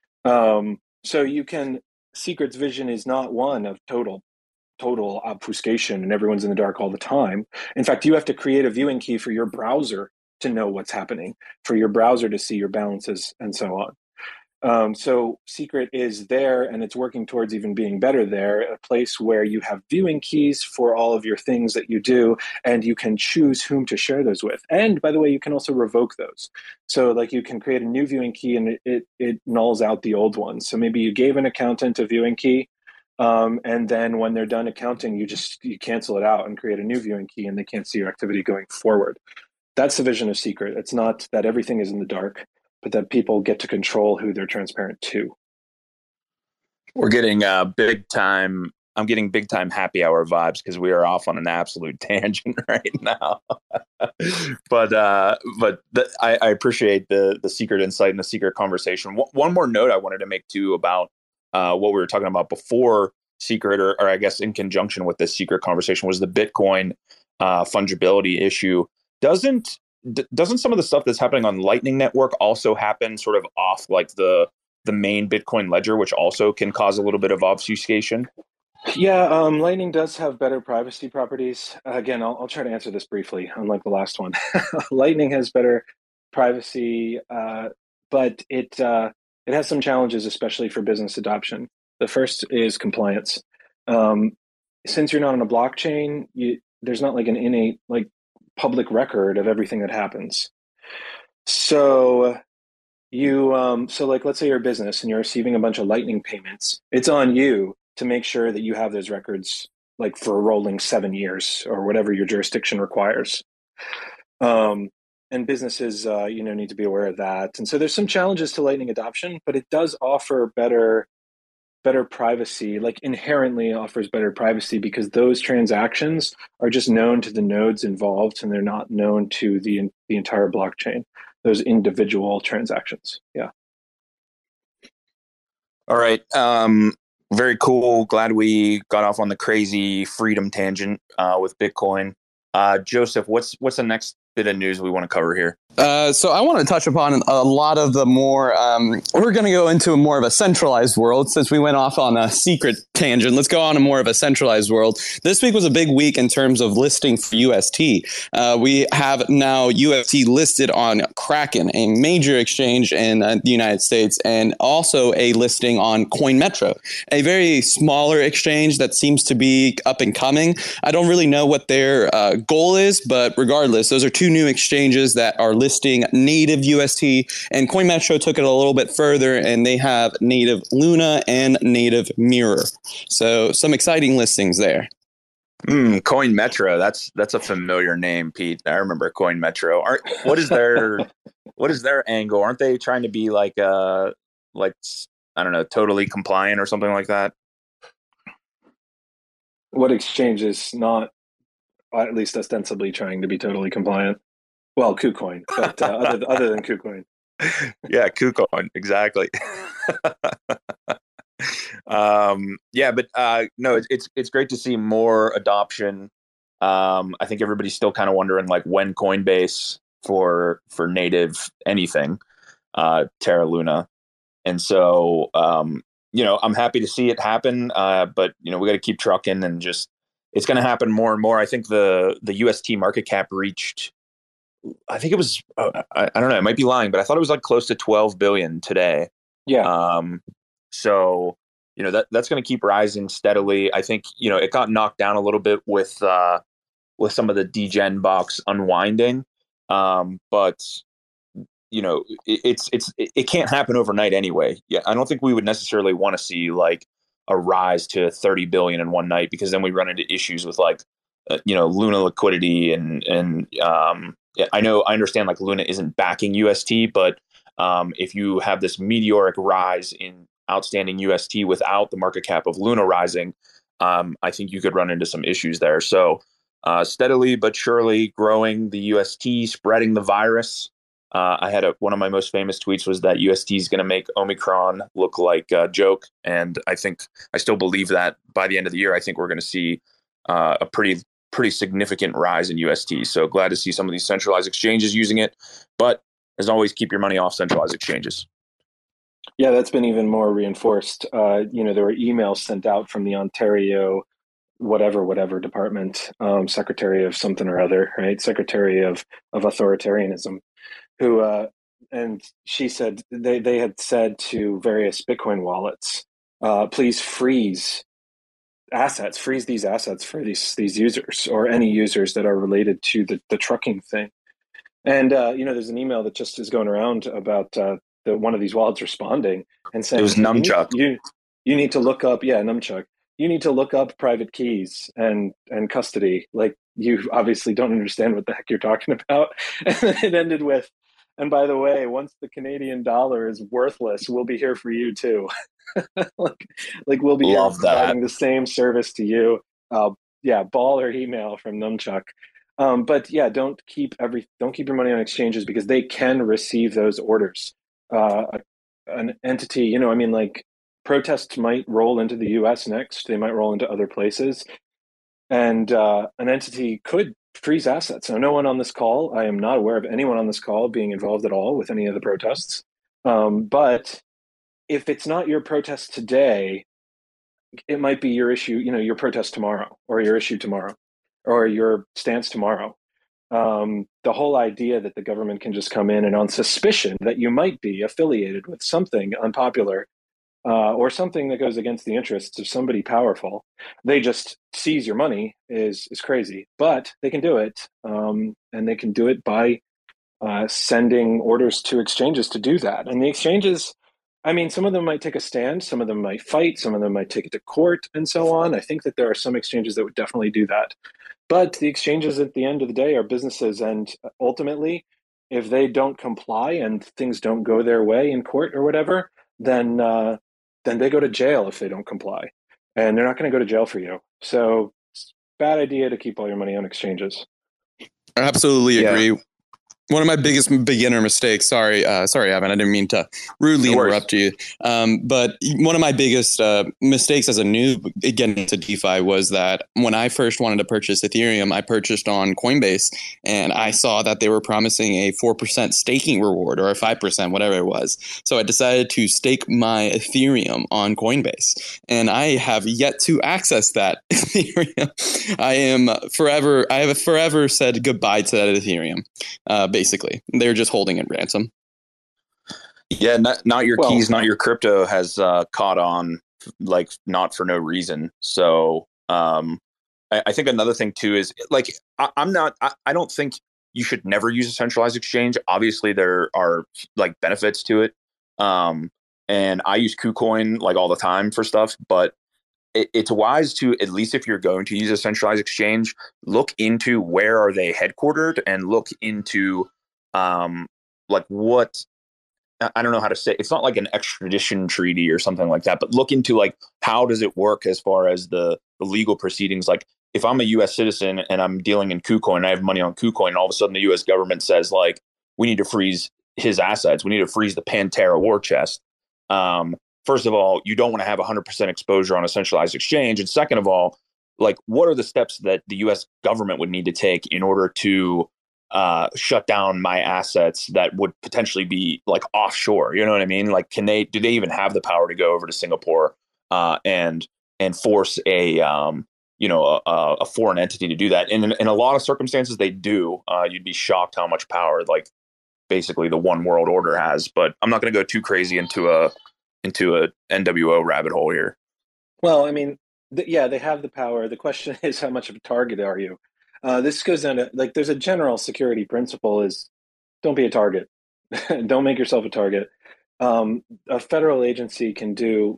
So Secret's vision is not one of total obfuscation and everyone's in the dark all the time. In fact, you have to create a viewing key for your browser to know what's happening, for your browser to see your balances and so on. So Secret is there, and it's working towards even being better there, a place where you have viewing keys for all of your things that you do, and you can choose whom to share those with. And by the way, you can also revoke those. So like you can create a new viewing key and it nulls out the old one. So maybe you gave an accountant a viewing key, and then when they're done accounting, you cancel it out and create a new viewing key, and they can't see your activity going forward. That's the vision of Secret. It's not that everything is in the dark, but that people get to control who they're transparent to. We're getting big time. I'm getting big time happy hour vibes because we are off on an absolute tangent right now. but I appreciate the Secret insight and the Secret conversation. One more note I wanted to make too about what we were talking about before Secret, or I guess in conjunction with this Secret conversation, was the Bitcoin fungibility issue. Doesn't some of the stuff that's happening on Lightning Network also happen sort of off like the main Bitcoin ledger, which also can cause a little bit of obfuscation? Yeah, Lightning does have better privacy properties. Again, I'll try to answer this briefly, unlike the last one. Lightning has better privacy, but it has some challenges, especially for business adoption. The first is compliance. Since you're not on a blockchain, there's not like an innate public record of everything that happens. So let's say you're a business and you're receiving a bunch of Lightning payments. It's on you to make sure that you have those records like for a rolling 7 years or whatever your jurisdiction requires. And businesses, need to be aware of that. And so there's some challenges to Lightning adoption, but it does offer better better privacy, like inherently offers better privacy because those transactions are just known to the nodes involved and they're not known to the entire blockchain, those individual transactions. Yeah. All right. Very cool. Glad we got off on the crazy freedom tangent with Bitcoin. Joseph, what's the next bit of news we want to cover here? So I want to touch upon a lot of the more, we're going to go into more of a centralized world since we went off on a secret tangent. Let's go on to more of a centralized world. This week was a big week in terms of listing for UST. We have now UST listed on Kraken, a major exchange in the United States, and also a listing on CoinMetro, a very smaller exchange that seems to be up and coming. I don't really know what their goal is, but regardless, those are two new exchanges that are listing native UST, and CoinMetro took it a little bit further, and they have native Luna and native Mirror. So some exciting listings there. CoinMetro, that's a familiar name, Pete. I remember CoinMetro. What is their angle? Aren't they trying to be like I don't know, totally compliant or something like that? What exchange is not, at least ostensibly, trying to be totally compliant? Well, KuCoin, but other than KuCoin. Yeah, KuCoin, exactly. Yeah, but no, it's great to see more adoption. I think everybody's still kind of wondering like when Coinbase for native anything, Terra Luna, and so I'm happy to see it happen. But we got to keep trucking and just it's going to happen more and more. I think the UST market cap reached. I think it was, I don't know, I might be lying, but I thought it was like close to 12 billion today. Yeah. So, that's going to keep rising steadily. I think, it got knocked down a little bit with some of the degen box unwinding. But, it can't happen overnight anyway. Yeah. I don't think we would necessarily want to see like a rise to 30 billion in one night, because then we run into issues with like, Luna liquidity and I understand like Luna isn't backing UST, but if you have this meteoric rise in outstanding UST without the market cap of Luna rising, I think you could run into some issues there. So steadily but surely growing the UST, spreading the virus. I had one of my most famous tweets was that UST is going to make Omicron look like a joke. And I still believe that by the end of the year, I think we're going to see a pretty significant rise in UST. So glad to see some of these centralized exchanges using it. But as always, keep your money off centralized exchanges. Yeah, that's been even more reinforced. There were emails sent out from the Ontario whatever department, secretary of something or other, right? Secretary of authoritarianism, who and she said they had said to various Bitcoin wallets, please freeze these assets for these users or any users that are related to the trucking thing. And there's an email that just is going around about one of these wallets responding and saying, it was Numchuck. You need to look up, Numchuck. You need to look up private keys and custody. Like, you obviously don't understand what the heck you're talking about. And then it ended with, and by the way, once the Canadian dollar is worthless, we'll be here for you too. like we'll be here providing the same service to you. Baller email from Numchuck. But yeah, don't keep your money on exchanges because they can receive those orders. An entity, protests might roll into the US next. They might roll into other places. And an entity could freeze assets. Now, no one on this call, I am not aware of anyone on this call being involved at all with any of the protests. But if it's not your protest today, it might be your issue, your protest tomorrow, or your issue tomorrow, or your stance tomorrow. The whole idea that the government can just come in and on suspicion that you might be affiliated with something unpopular or something that goes against the interests of somebody powerful, they just seize your money is crazy. But they can do it, and they can do it by sending orders to exchanges to do that. And the exchanges, some of them might take a stand, some of them might fight, some of them might take it to court, and so on. I think that there are some exchanges that would definitely do that. But the exchanges at the end of the day are businesses, and ultimately, if they don't comply and things don't go their way in court or whatever, then then they go to jail if they don't comply, and they're not going to go to jail for you. So it's a bad idea to keep all your money on exchanges. I absolutely Yeah. agree. One of my biggest beginner mistakes. Sorry, Evan. I didn't mean to rudely interrupt you. But one of my biggest mistakes as a noob getting into DeFi was that when I first wanted to purchase Ethereum, I purchased on Coinbase, and I saw that they were promising a 4% staking reward or a 5%, whatever it was. So I decided to stake my Ethereum on Coinbase, and I have yet to access that Ethereum. I have forever said goodbye to that Ethereum. Basically, they're just holding it ransom. Yeah, not your keys, not your crypto has caught on, like, not for no reason. So I think another thing too is, like, I don't think you should never use a centralized exchange. Obviously, there are like benefits to it, and I use KuCoin like all the time for stuff, but it's wise to, at least if you're going to use a centralized exchange, look into where are they headquartered, and look into like what, I don't know how to say, it's not like an extradition treaty or something like that, but look into like how does it work as far as the legal proceedings. Like if I'm a US citizen and I'm dealing in KuCoin, I have money on KuCoin, and all of a sudden the US government says, like, we need to freeze his assets, we need to freeze the Pantera war chest. First of all, you don't want to have 100% exposure on a centralized exchange. And second of all, like, what are the steps that the US government would need to take in order to shut down my assets that would potentially be like offshore? You know what I mean? Like, do they even have the power to go over to Singapore and force a foreign entity to do that? And in a lot of circumstances, they do. You'd be shocked how much power, like, basically the one world order has. But I'm not going to go too crazy into a NWO rabbit hole here. Well, I mean, they have the power. The question is, how much of a target are you? This goes down to, like, there's a general security principle is don't be a target. Don't make yourself a target. A federal US agency can do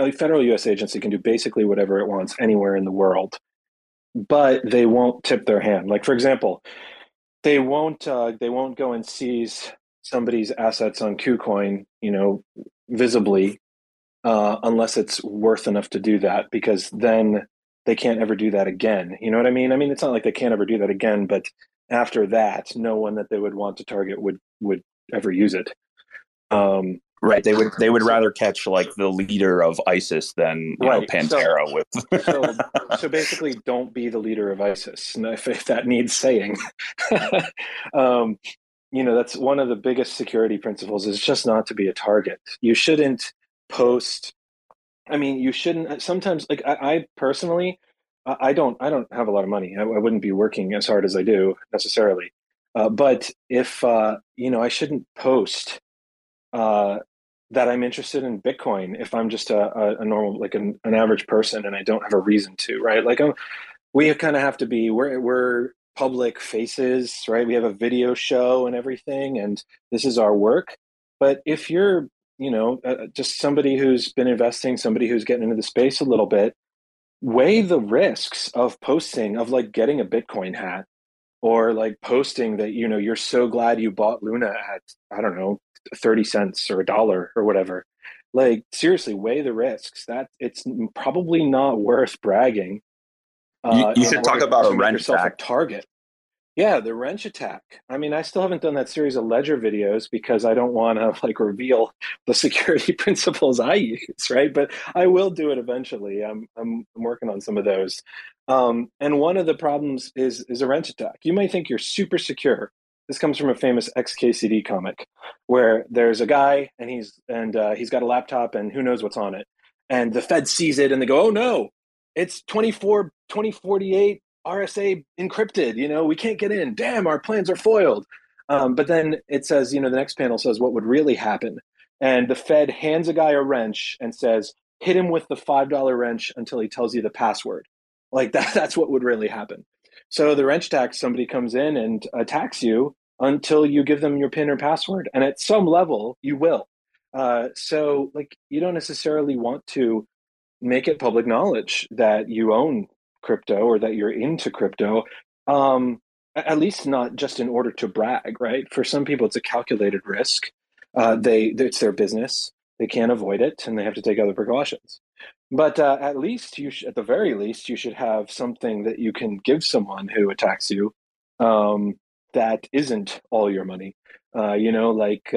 basically whatever it wants anywhere in the world, but they won't tip their hand. Like, for example, they won't go and seize somebody's assets on KuCoin, visibly, unless it's worth enough to do that, because then they can't ever do that again. You know what I mean? I mean, it's not like they can't ever do that again, but after that, no one that they would want to target would ever use it. Right. They would rather catch like the leader of ISIS than Pantera with. So basically, don't be the leader of ISIS, if that needs saying. That's one of the biggest security principles, is just not to be a target. You shouldn't post. I mean, you shouldn't. Sometimes, like, I personally, I don't have a lot of money. I wouldn't be working as hard as I do necessarily. But if I shouldn't post that I'm interested in Bitcoin if I'm just a normal, like an average person, and I don't have a reason to, right? Like, we kind of have to be. We're public faces, right? We have a video show and everything, and this is our work. But if you're just somebody who's been investing, somebody who's getting into the space a little bit, weigh the risks of posting, of like getting a Bitcoin hat, or like posting that, you're so glad you bought Luna at, I don't know, 30 cents or $1 or whatever. Like, seriously, weigh the risks. That it's probably not worth bragging. You should talk about a wrench attack. Target. Yeah, the wrench attack. I mean, I still haven't done that series of Ledger videos because I don't want to like reveal the security principles I use, right? But I will do it eventually. I'm working on some of those. And one of the problems is a wrench attack. You might think you're super secure. This comes from a famous XKCD comic where there's a guy and he's got a laptop and who knows what's on it. And the Fed sees it and they go, "Oh no, it's 2048 RSA encrypted, we can't get in. Damn, our plans are foiled." But then it says, the next panel says what would really happen. And the Fed hands a guy a wrench and says, hit him with the $5 wrench until he tells you the password. Like that's what would really happen. So the wrench attack, somebody comes in and attacks you until you give them your PIN or password. And at some level, you will. So like, you don't necessarily want to make it public knowledge that you own crypto or that you're into crypto, at least not just in order to brag, right? For some people, it's a calculated risk. It's their business. They can't avoid it, and they have to take other precautions. But at least at the very least, you should have something that you can give someone who attacks you, that isn't all your money. You know,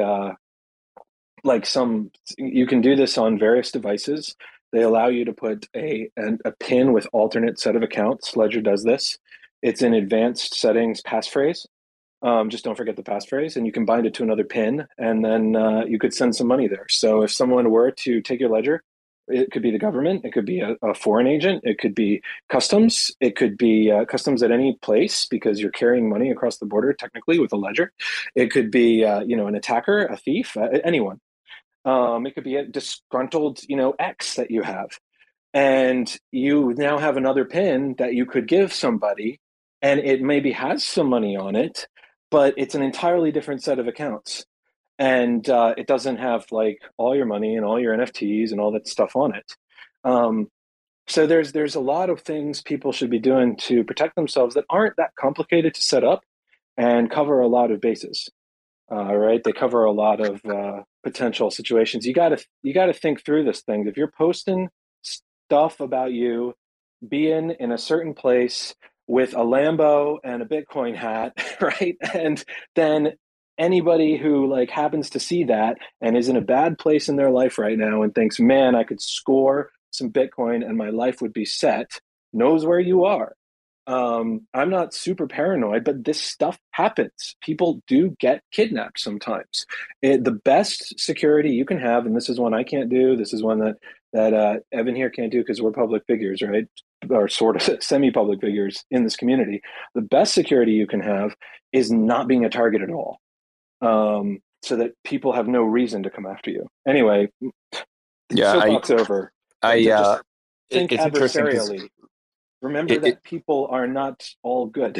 like some you can do this on various devices. They allow you to put a pin with alternate set of accounts. Ledger does this. It's in advanced settings passphrase. Just don't forget the passphrase, and you can bind it to another pin, and then you could send some money there. So if someone were to take your ledger, it could be the government, it could be a foreign agent, it could be customs, it could be customs at any place because you're carrying money across the border technically with a ledger. It could be an attacker, a thief, anyone. It could be a disgruntled ex that you have, and you now have another pin that you could give somebody, and it maybe has some money on it, but it's an entirely different set of accounts, and it doesn't have like all your money and all your NFTs and all that stuff on it. So there's a lot of things people should be doing to protect themselves that aren't that complicated to set up and cover a lot of bases. Right? They cover a lot of potential situations. You gotta think through this thing. If you're posting stuff about you being in a certain place with a Lambo and a Bitcoin hat, right? And then anybody who like happens to see that and is in a bad place in their life right now and thinks, man, I could score some Bitcoin and my life would be set, knows where you are. I'm not super paranoid, but this stuff happens. People do get kidnapped sometimes. The best security you can have, and this is one I can't do. This is one that Evan here can't do because we're public figures, right? Or sort of semi-public figures in this community. The best security you can have is not being a target at all, so that people have no reason to come after you. Anyway, soapbox over. Just think adversarially. Remember that people are not all good.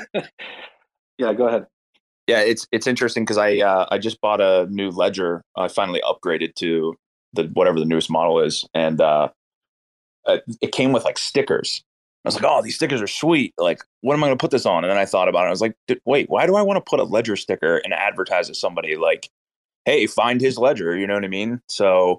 Yeah, go ahead. Yeah, it's interesting because I just bought a new ledger. I finally upgraded to whatever the newest model is, and it came with like stickers. I was like, oh, these stickers are sweet. Like, what am I going to put this on? And then I thought about it. I was like, wait, why do I want to put a ledger sticker and advertise to somebody like, hey, find his ledger? You know what I mean? So.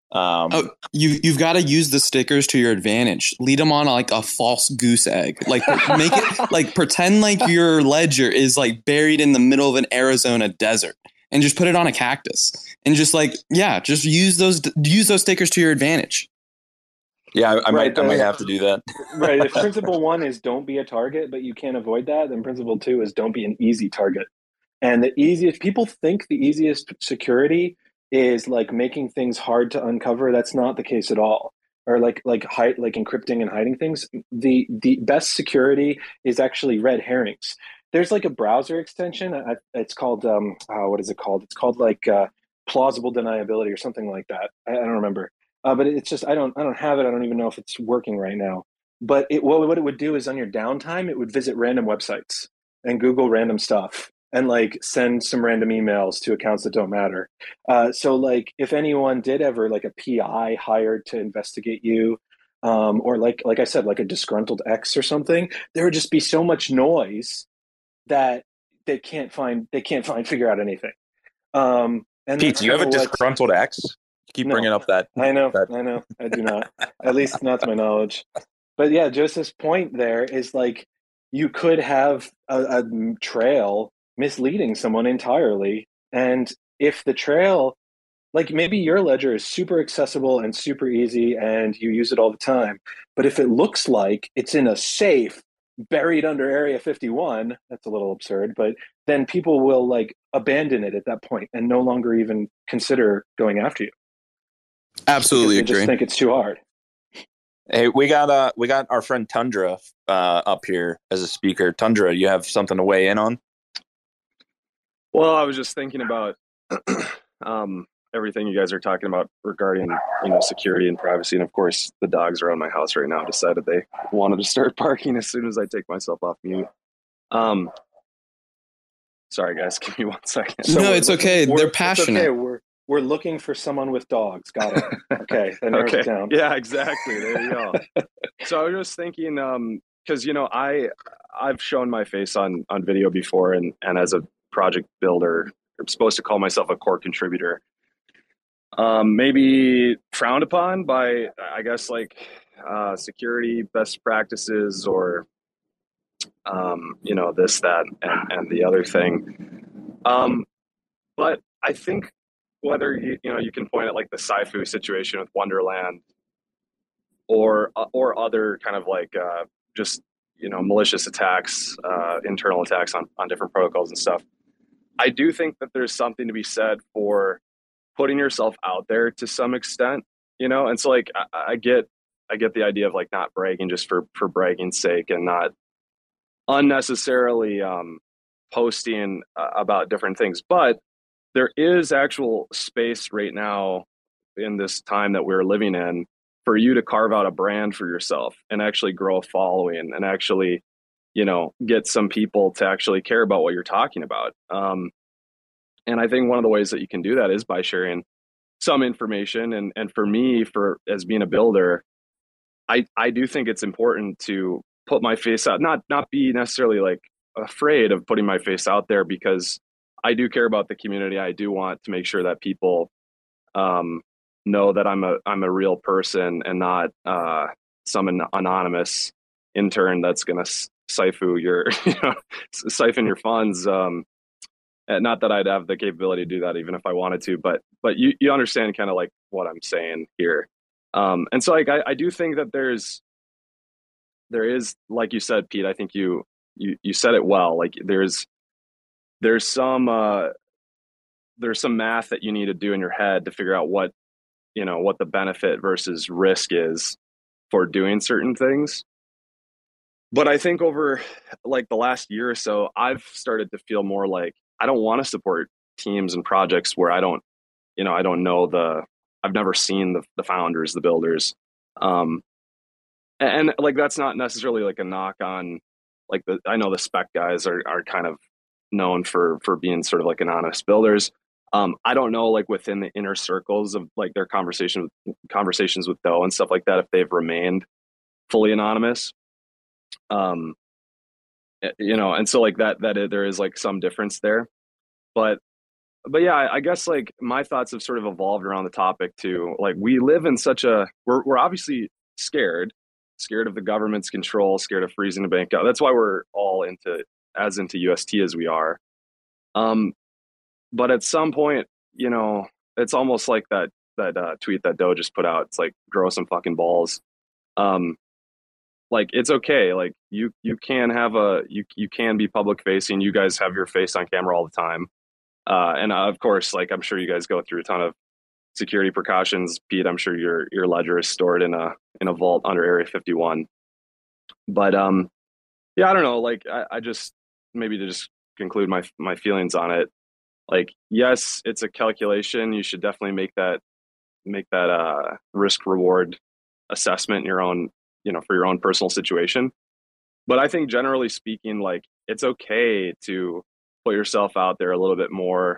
You've got to use the stickers to your advantage. Lead them on like a false goose egg. Like make it like pretend like your ledger is like buried in the middle of an Arizona desert, and just put it on a cactus, and just just use those stickers to your advantage. Yeah, I might have to do that. Right. If principle 1 is don't be a target, but you can't avoid that, then principle 2 is don't be an easy target. And people think the easiest security is like making things hard to uncover. That's not the case at all. Or like encrypting and hiding things. The best security is actually red herrings. There's like a browser extension. It's called what is it called? It's called like plausible deniability or something like that. I don't remember. But it's just I don't have it. I don't even know if it's working right now. But what it would do is on your downtime, it would visit random websites and Google random stuff, and like send some random emails to accounts that don't matter. So like if anyone did ever like a PI hired to investigate you, or like I said, like a disgruntled ex or something, there would just be so much noise that they can't figure out anything. And Pete, do you have a disgruntled ex? You keep bringing up that. I know. I do not. At least not to my knowledge. But yeah, Joseph's point there is like you could have a trail misleading someone entirely. And if the trail, like maybe your ledger is super accessible and super easy and you use it all the time, but if it looks like it's in a safe buried under Area 51, that's a little absurd, but then people will like abandon it at that point and no longer even consider going after you. Absolutely agree. They just think it's too hard. Hey, we got our friend Tundra up here as a speaker. Tundra, you have something to weigh in on? Well, I was just thinking about everything you guys are talking about regarding security and privacy, and of course the dogs around my house right now decided they wanted to start barking as soon as I take myself off mute. Sorry guys, give me 1 second. So no, it's okay. They're passionate. It's okay. We're looking for someone with dogs. Got it. Okay, that narrows it down. Yeah, exactly. There you go. So I was just thinking, because I've shown my face on video before, and as a project builder, I'm supposed to call myself a core contributor. Maybe frowned upon by, I guess, like security best practices, or this, that, and the other thing. But I think whether you can point at like the Saifu situation with Wonderland, or other kind of like just malicious attacks, internal attacks on different protocols and stuff. I do think that there's something to be said for putting yourself out there to some extent, and so like I get the idea of like not bragging just for bragging's sake, and not unnecessarily posting about different things. But there is actual space right now in this time that we're living in for you to carve out a brand for yourself and actually grow a following, and actually get some people to actually care about what you're talking about. And I think one of the ways that you can do that is by sharing some information. And for me, as being a builder, I do think it's important to put my face out, not be necessarily like afraid of putting my face out there, because I do care about the community. I do want to make sure that people know that I'm a real person, and not some anonymous intern that's going to siphon your funds. Not that I'd have the capability to do that even if I wanted to, but you understand kind of like what I'm saying here. And so like I do think that there is, like you said, Pete, I think you said it well. Like there's some math that you need to do in your head to figure out what the benefit versus risk is for doing certain things. But I think over like the last year or so, I've started to feel more like I don't want to support teams and projects where I don't know I've never seen the founders, the builders. And like, that's not necessarily like a knock on like I know the spec guys are kind of known for being sort of like anonymous builders. I don't know, like within the inner circles of like their conversations with Doe and stuff like that, if they've remained fully anonymous. And so like that there is like some difference there, but yeah, I guess like my thoughts have sort of evolved around the topic too. Like we live in we're obviously scared of the government's control, scared of freezing the bank out. That's why we're all into UST as we are. But at some point, it's almost like that tweet that Doe just put out. It's like, grow some fucking balls. Like it's okay. Like you can you can be public facing. You guys have your face on camera all the time. And of course, like I'm sure you guys go through a ton of security precautions. Pete, I'm sure your ledger is stored in a vault under Area 51. But yeah, I don't know. Like I just, maybe to just conclude my feelings on it. Like, yes, it's a calculation. You should definitely make that risk reward assessment in your own, for your own personal situation. But I think generally speaking, like it's okay to put yourself out there a little bit more.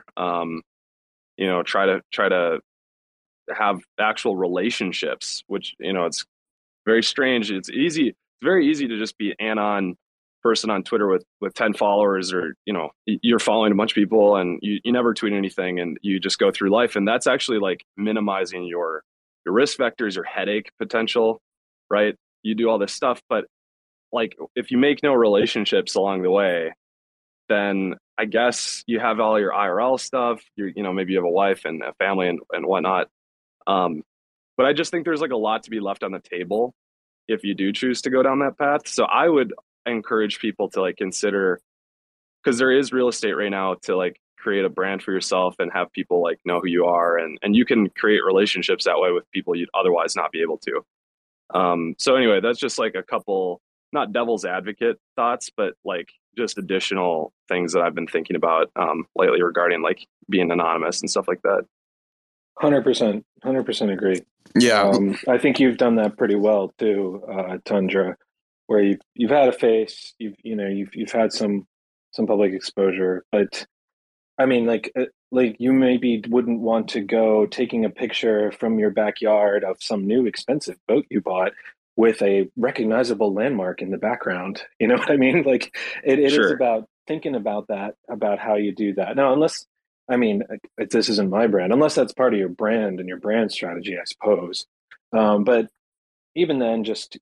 Try to have actual relationships, which it's very strange. It's very easy to just be an anon person on Twitter with 10 followers, or you're following a bunch of people and you never tweet anything, and you just go through life, and that's actually like minimizing your risk vectors, your headache potential, right? You do all this stuff, but like if you make no relationships along the way, then I guess you have all your IRL stuff. Maybe you have a wife and a family and whatnot. But I just think there's like a lot to be left on the table if you do choose to go down that path. So I would encourage people to like consider, because there is real estate right now, to like create a brand for yourself and have people like know who you are, and you can create relationships that way with people you'd otherwise not be able to. So anyway, that's just like a couple, not devil's advocate thoughts, but like just additional things that I've been thinking about lately regarding like being anonymous and stuff like that. 100% agree. Yeah. I think you've done that pretty well too, Tundra, where you've had a face, you've had some public exposure, but I mean, like you maybe wouldn't want to go taking a picture from your backyard of some new expensive boat you bought with a recognizable landmark in the background. You know what I mean? Like it Sure. is about thinking about that, about how you do that. Now, unless I mean, this isn't my brand, unless that's part of your brand and your brand strategy, I suppose. But even then, just,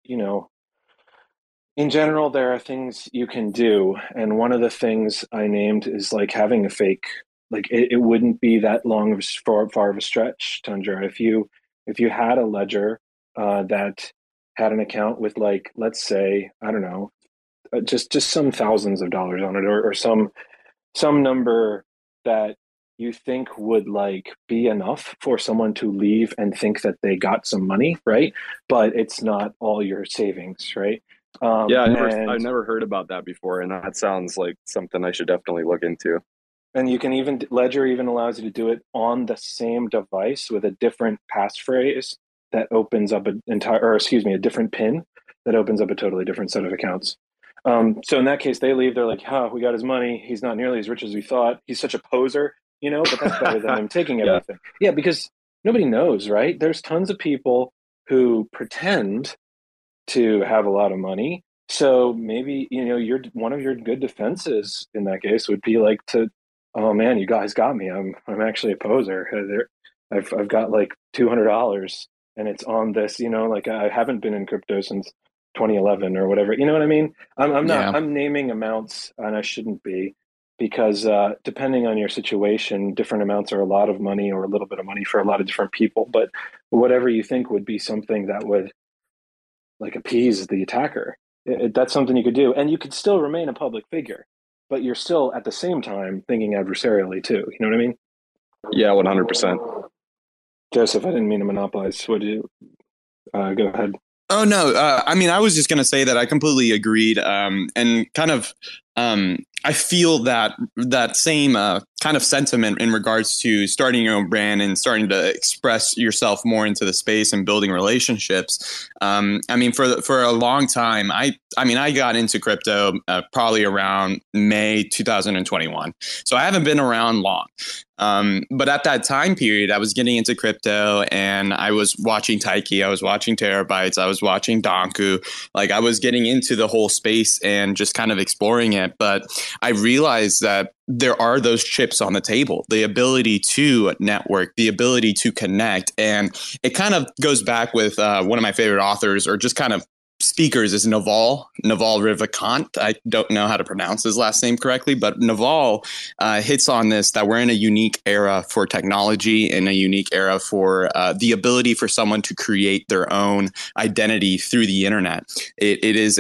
in general, there are things you can do. And one of the things I named is like having a fake, like it wouldn't be that long of far of a stretch, Tundra, if you had a ledger that had an account with, like, let's say, I don't know, just some thousands of dollars on it, or some number that you think would like be enough for someone to leave and think that they got some money, right? But it's not all your savings, right? Yeah, I've And never heard about that before, and that sounds like something I should definitely look into. you can even, Ledger even allows you to do it on the same device with a different passphrase that opens up an entire, or excuse me, a different PIN that opens up a totally different set of accounts. So in that case, they leave. They're like, "Huh, we got his money. He's not nearly as rich as we thought. He's such a poser, But that's better than him taking Yeah. everything." Yeah, because nobody knows, right? There's tons of people who pretend to have a lot of money. So maybe, your one of your good defenses in that case would be like to, "Oh man, you guys got me. I'm actually a poser. I've got like $200 and it's on this, like I haven't been in crypto since 2011 or whatever." You know what I mean? I'm not. Yeah. I'm naming amounts, and I shouldn't be, because depending on your situation, different amounts are a lot of money or a little bit of money for a lot of different people. But whatever you think would be something that would like appease the attacker, that's something you could do, and you could still remain a public figure, but you're still at the same time thinking adversarially too. You know what I mean? Yeah, 100%. Joseph, I didn't mean to monopolize. What do you? Go ahead. Oh no, I mean, I was just going to say that I completely agreed, and kind of, I feel that same kind of sentiment in regards to starting your own brand and starting to express yourself more into the space and building relationships. I mean, for a long time, I got into crypto probably around May 2021, so I haven't been around long. But at that time period, I was getting into crypto and I was watching Taiki, I was watching Terabytes, I was watching Donku. Like, I was getting into the whole space and just kind of exploring it. But I realized that there are those chips on the table, the ability to network, the ability to connect. And it kind of goes back with one of my favorite authors, or just kind of speakers, is Naval Ravikant. I don't know how to pronounce his last name correctly, but Naval hits on this, that we're in a unique era for technology and a unique era for the ability for someone to create their own identity through the internet. It is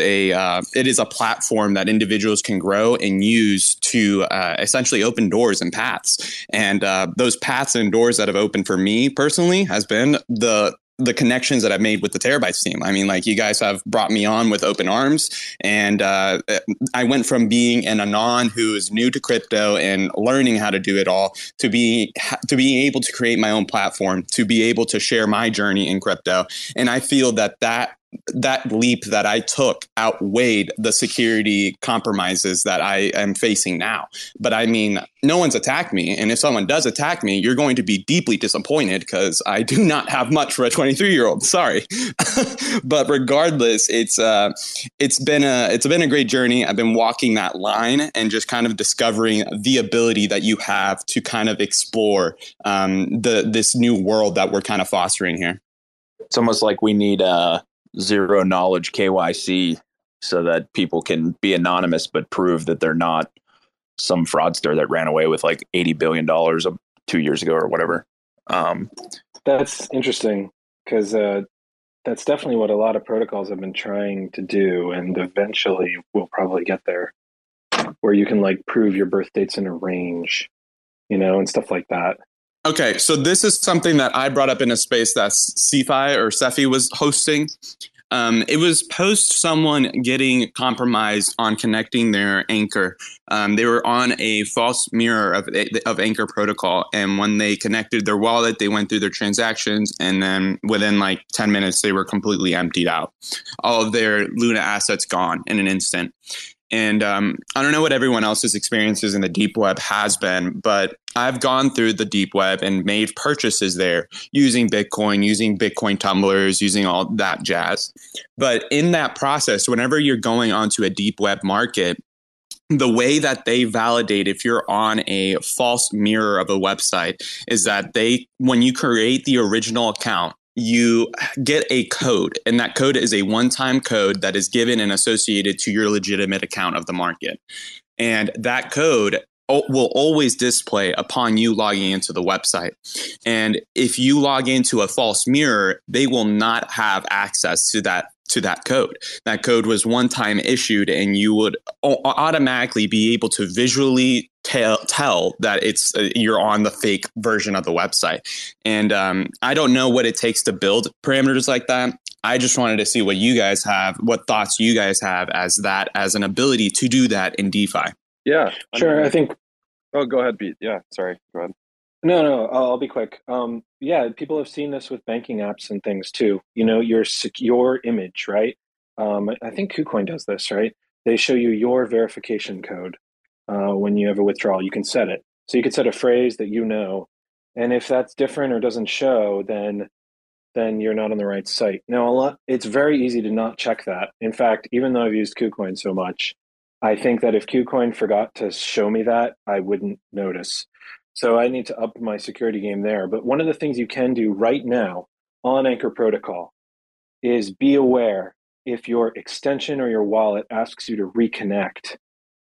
a platform that individuals can grow and use to essentially open doors and paths. And those paths and doors that have opened for me personally has been the connections that I've made with the Terabytes team. I mean, like, you guys have brought me on with open arms, and I went from being an anon who is new to crypto and learning how to do it all to being able to create my own platform, to be able to share my journey in crypto. And I feel that leap that I took outweighed the security compromises that I am facing now. But I mean, no one's attacked me. And if someone does attack me, you're going to be deeply disappointed, because I do not have much for a 23-year-old. Sorry. But regardless, it's been a great journey. I've been walking that line and just kind of discovering the ability that you have to kind of explore this new world that we're kind of fostering here. It's almost like we need zero knowledge KYC so that people can be anonymous but prove that they're not some fraudster that ran away with like $80 billion 2 years ago or whatever. That's interesting, because that's definitely what a lot of protocols have been trying to do, and eventually we'll probably get there, where you can like prove your birth dates in a range, and stuff like that. Okay, so this is something that I brought up in a space that Cephii was hosting. It was post someone getting compromised on connecting their Anchor. They were on a false mirror of Anchor protocol, and when they connected their wallet, they went through their transactions, and then within like 10 minutes, they were completely emptied out. All of their Luna assets gone in an instant. And I don't know what everyone else's experiences in the deep web has been, but I've gone through the deep web and made purchases there using Bitcoin tumblers, using all that jazz. But in that process, whenever you're going onto a deep web market, the way that they validate if you're on a false mirror of a website is that when you create the original account, you get a code, and that code is a one-time code that is given and associated to your legitimate account of the market. And that code will always display upon you logging into the website. And if you log into a false mirror, they will not have access to that code. That code was one time issued, and you would automatically be able to visually tell that you're on the fake version of the website. And I don't know what it takes to build parameters like that. I just wanted to see what thoughts you guys have as an ability to do that in DeFi. Yeah, sure. I think. Oh, go ahead, Pete. Yeah, sorry. Go ahead. No, I'll be quick. Yeah, people have seen this with banking apps and things too. Your secure image, right? I think KuCoin does this, right? They show you your verification code when you have a withdrawal. You can set it. So you could set a phrase that and if that's different or doesn't show, then you're not on the right site. Now, it's very easy to not check that. In fact, even though I've used KuCoin so much, I think that if KuCoin forgot to show me that, I wouldn't notice. So I need to up my security game there. But one of the things you can do right now on Anchor Protocol is be aware if your extension or your wallet asks you to reconnect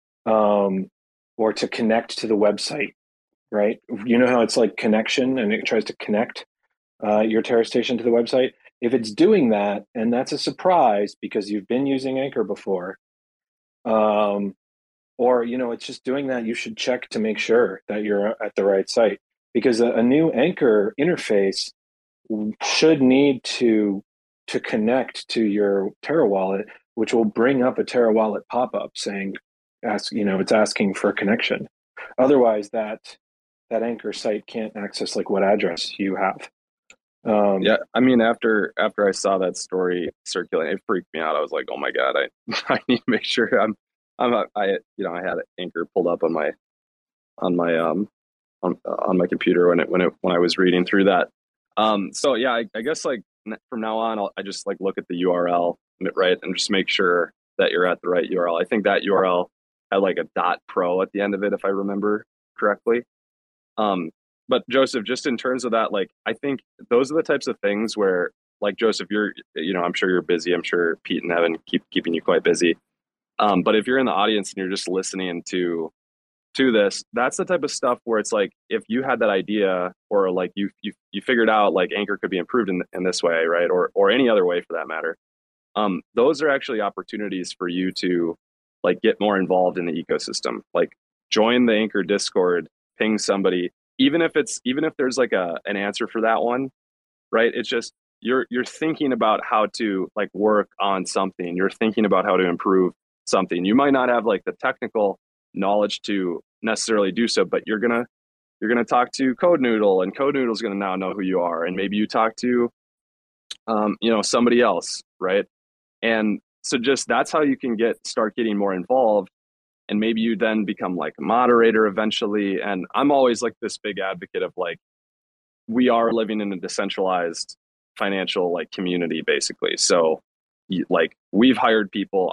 or to connect to the website, right? You know how it's like connection and it tries to connect your Terra Station to the website? If it's doing that, and that's a surprise because you've been using Anchor before, or it's just doing that, you should check to make sure that you're at the right site, because a new Anchor interface should need to connect to your Terra wallet, which will bring up a Terra wallet pop-up saying, it's asking for a connection. Otherwise, that Anchor site can't access like what address you have. Yeah, I mean, after I saw that story circulate, it freaked me out. I was like, oh my God, I need to make sure I had Anchor pulled up on my computer when I was reading through that. So yeah, I guess like from now on, I just like look at the URL, right, and just make sure that you're at the right URL. I think that URL had like a .pro at the end of it, if I remember correctly. But Joseph, just in terms of that, like, I think those are the types of things where, like, Joseph, I'm sure you're busy. I'm sure Pete and Evan keeping you quite busy. But if you're in the audience and you're just listening to this, that's the type of stuff where it's like, if you had that idea, or like you figured out like Anchor could be improved in this way, right? Or any other way for that matter. Those are actually opportunities for you to like get more involved in the ecosystem. Like, join the Anchor Discord, ping somebody. Even if there's like an answer for that one, right? It's just you're thinking about how to like work on something. You're thinking about how to improve something. You might not have like the technical knowledge to necessarily do so, but you're gonna talk to CodeNoodle, and CodeNoodle's gonna now know who you are, and maybe you talk to somebody else, right? And so just that's how you can start getting more involved. And maybe you then become like a moderator eventually. And I'm always like this big advocate of like, we are living in a decentralized financial like community, basically. So like I've hired people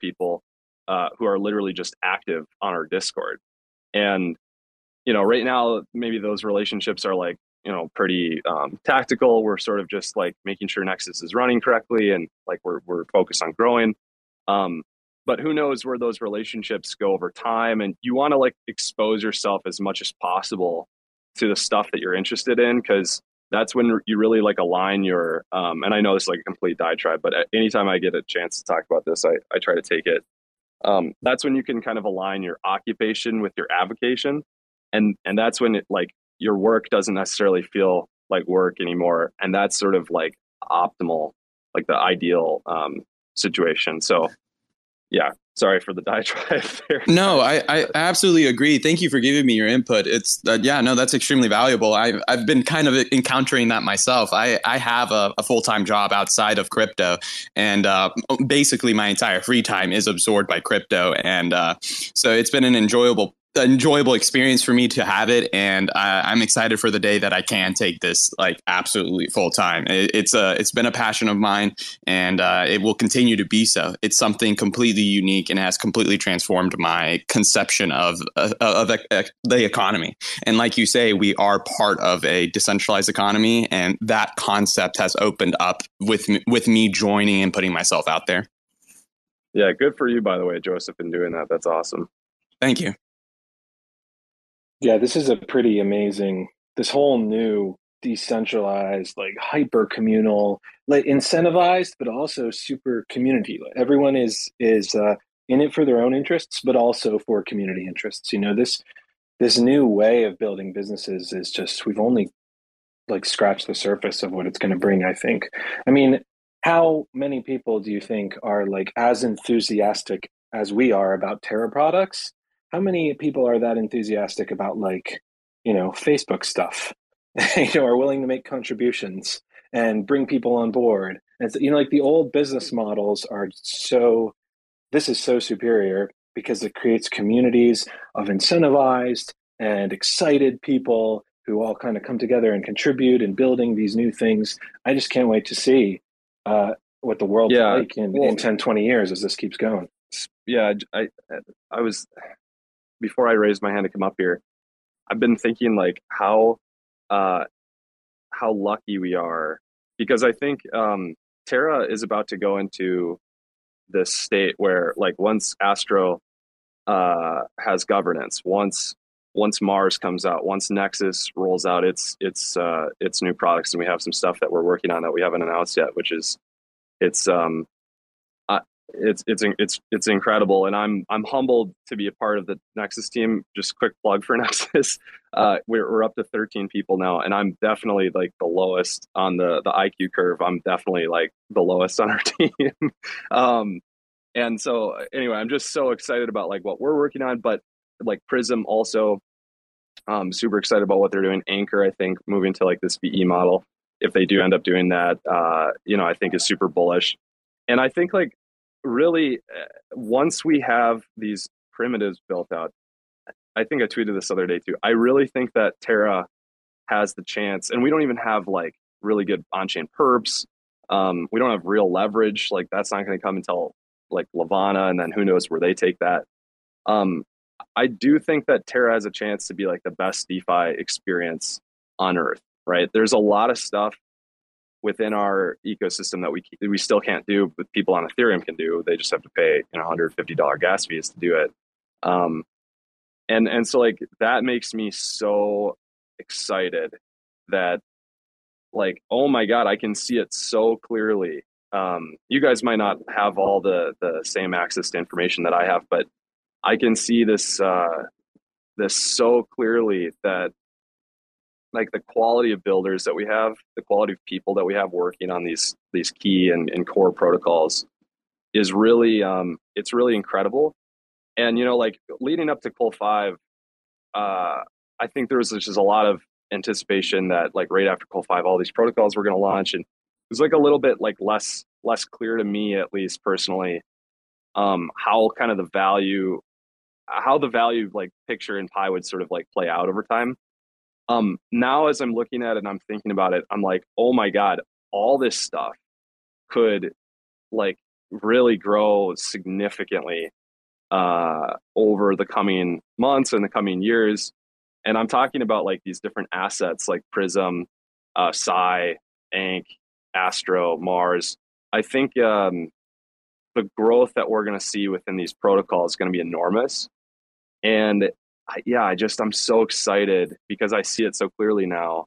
who are literally just active on our Discord. And, right now, maybe those relationships are like, pretty tactical. We're sort of just like making sure Nexus is running correctly. And like, we're focused on growing. But who knows where those relationships go over time. And you want to like expose yourself as much as possible to the stuff that you're interested in, because that's when you really like align your, and I know this is like a complete diatribe, but anytime I get a chance to talk about this, I try to take it. That's when you can kind of align your occupation with your avocation. And that's when it like your work doesn't necessarily feel like work anymore. And that's sort of like optimal, like the ideal situation. So yeah, sorry for the diatribe there. No, I absolutely agree. Thank you for giving me your input. It's that's extremely valuable. I've been kind of encountering that myself. I have a full-time job outside of crypto, and basically my entire free time is absorbed by crypto. And so it's been an enjoyable enjoyable experience for me to have it, and I'm excited for the day that I can take this like absolutely full time. It's been a passion of mine, and it will continue to be so. It's something completely unique and has completely transformed my conception of the economy. And like you say, we are part of a decentralized economy, and that concept has opened up with me joining and putting myself out there. Yeah, good for you, by the way, Joseph, in doing that. That's awesome. Thank you. Yeah, this is a pretty amazing, this whole new decentralized, like hyper communal, like incentivized, but also super community. Everyone is in it for their own interests, but also for community interests. You know, this new way of building businesses is just, we've only like scratched the surface of what it's going to bring, I think. I mean, how many people do you think are like as enthusiastic as we are about Terra products? How many people are that enthusiastic about like, you know, Facebook stuff, you know, are willing to make contributions and bring people on board? And it's, you know, like the old business models are so, this is so superior because it creates communities of incentivized and excited people who all kind of come together and contribute in building these new things. I just can't wait to see what the world's like in 10, 20 years as this keeps going. Yeah, I was, before I raised my hand to come up here, I've been thinking like how lucky we are, because I think Terra is about to go into this state where like once Astro has governance, once Mars comes out, once Nexus rolls out its new products, and we have some stuff that we're working on that we haven't announced yet, which is it's incredible, and I'm humbled to be a part of the Nexus team. Just quick plug for Nexus. We're up to 13 people now, and I'm definitely like the lowest on the IQ curve. I'm definitely like the lowest on our team. And so anyway, I'm just so excited about like what we're working on, but like Prism also, super excited about what they're doing. Anchor, I think, moving to like this VE model, if they do end up doing that, you know, I think is super bullish. And I think like really once we have these primitives built out, I think I tweeted this other day too, I really think that Terra has the chance, and we don't even have like really good on-chain perps. We don't have real leverage. Like that's not going to come until like Lavana, and then who knows where they take that. I do think that Terra has a chance to be like the best DeFi experience on Earth, right? There's a lot of stuff within our ecosystem that we still can't do, but people on Ethereum can do. They just have to pay, you know, $150 gas fees to do it. And so like that makes me so excited that like, oh my God, I can see it so clearly. You guys might not have all the same access to information that I have, but I can see this so clearly, that like the quality of builders that we have, the quality of people that we have working on these key and core protocols is really it's really incredible. And you know, like leading up to Col 5, I think there was just a lot of anticipation that like right after Col 5 all these protocols were going to launch, and it was like a little bit like less clear to me, at least personally, how kind of the value like picture in Pi would sort of like play out over time. Now as I'm looking at it and I'm thinking about it, I'm like, oh my God, all this stuff could like really grow significantly over the coming months and the coming years. And I'm talking about like these different assets like Prism, Psi, Ankh, Astro, Mars. I think the growth that we're going to see within these protocols is going to be enormous. And I'm so excited because I see it so clearly now,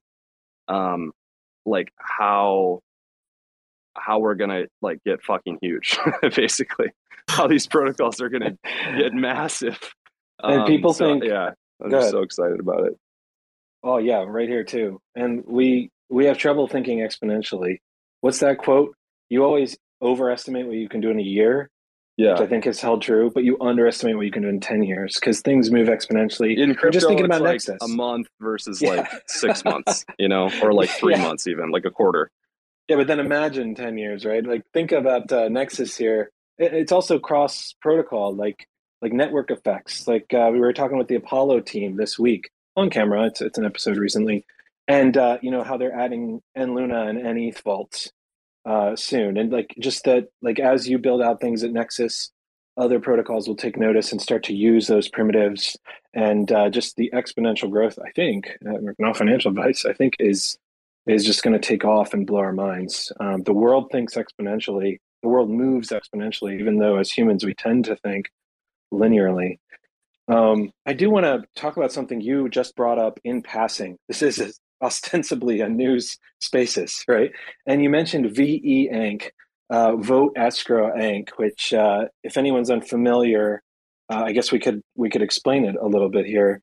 like how we're going to like get fucking huge, basically, how these protocols are going to get massive. And people think, I'm just so excited about it. Oh yeah, right here too. And we have trouble thinking exponentially. What's that quote? You always overestimate what you can do in a year, which I think has held true, but you underestimate what you can do in 10 years because things move exponentially. In crypto, just thinking about like Nexus. A month versus like 6 months, you know, or like 3 months, even like a quarter. Yeah, but then imagine 10 years, right? Like think about Nexus here. It's also cross protocol. Like like network effects. Like we were talking with the Apollo team this week on camera. It's an episode recently, and how they're adding NLUNA and NETH vaults soon, and like just that, like as you build out things at Nexus, other protocols will take notice and start to use those primitives, and just the exponential growth. I think, not financial advice. I think is just going to take off and blow our minds. The world thinks exponentially. The world moves exponentially, even though as humans we tend to think linearly. I do want to talk about something you just brought up in passing. This is ostensibly a news spaces, right? And you mentioned VE-ANK, Vote Escrow Ank, which, if anyone's unfamiliar, I guess we could explain it a little bit here.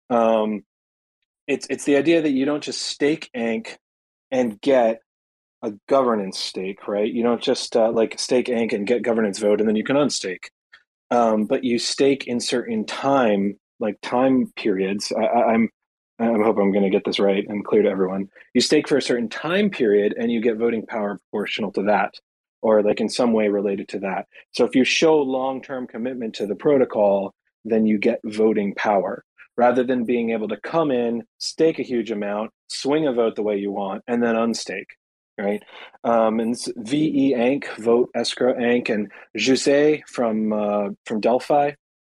It's the idea that you don't just stake Ank and get a governance stake, right? You don't just like stake Ank and get governance vote, and then you can unstake. But you stake in certain time periods. I hope I'm going to get this right and clear to everyone. You stake for a certain time period, and you get voting power proportional to that, or like in some way related to that. So if you show long-term commitment to the protocol, then you get voting power, rather than being able to come in, stake a huge amount, swing a vote the way you want, and then unstake. Right, and VE-ANK, Vote Escrow Ank, and Jose from Delphi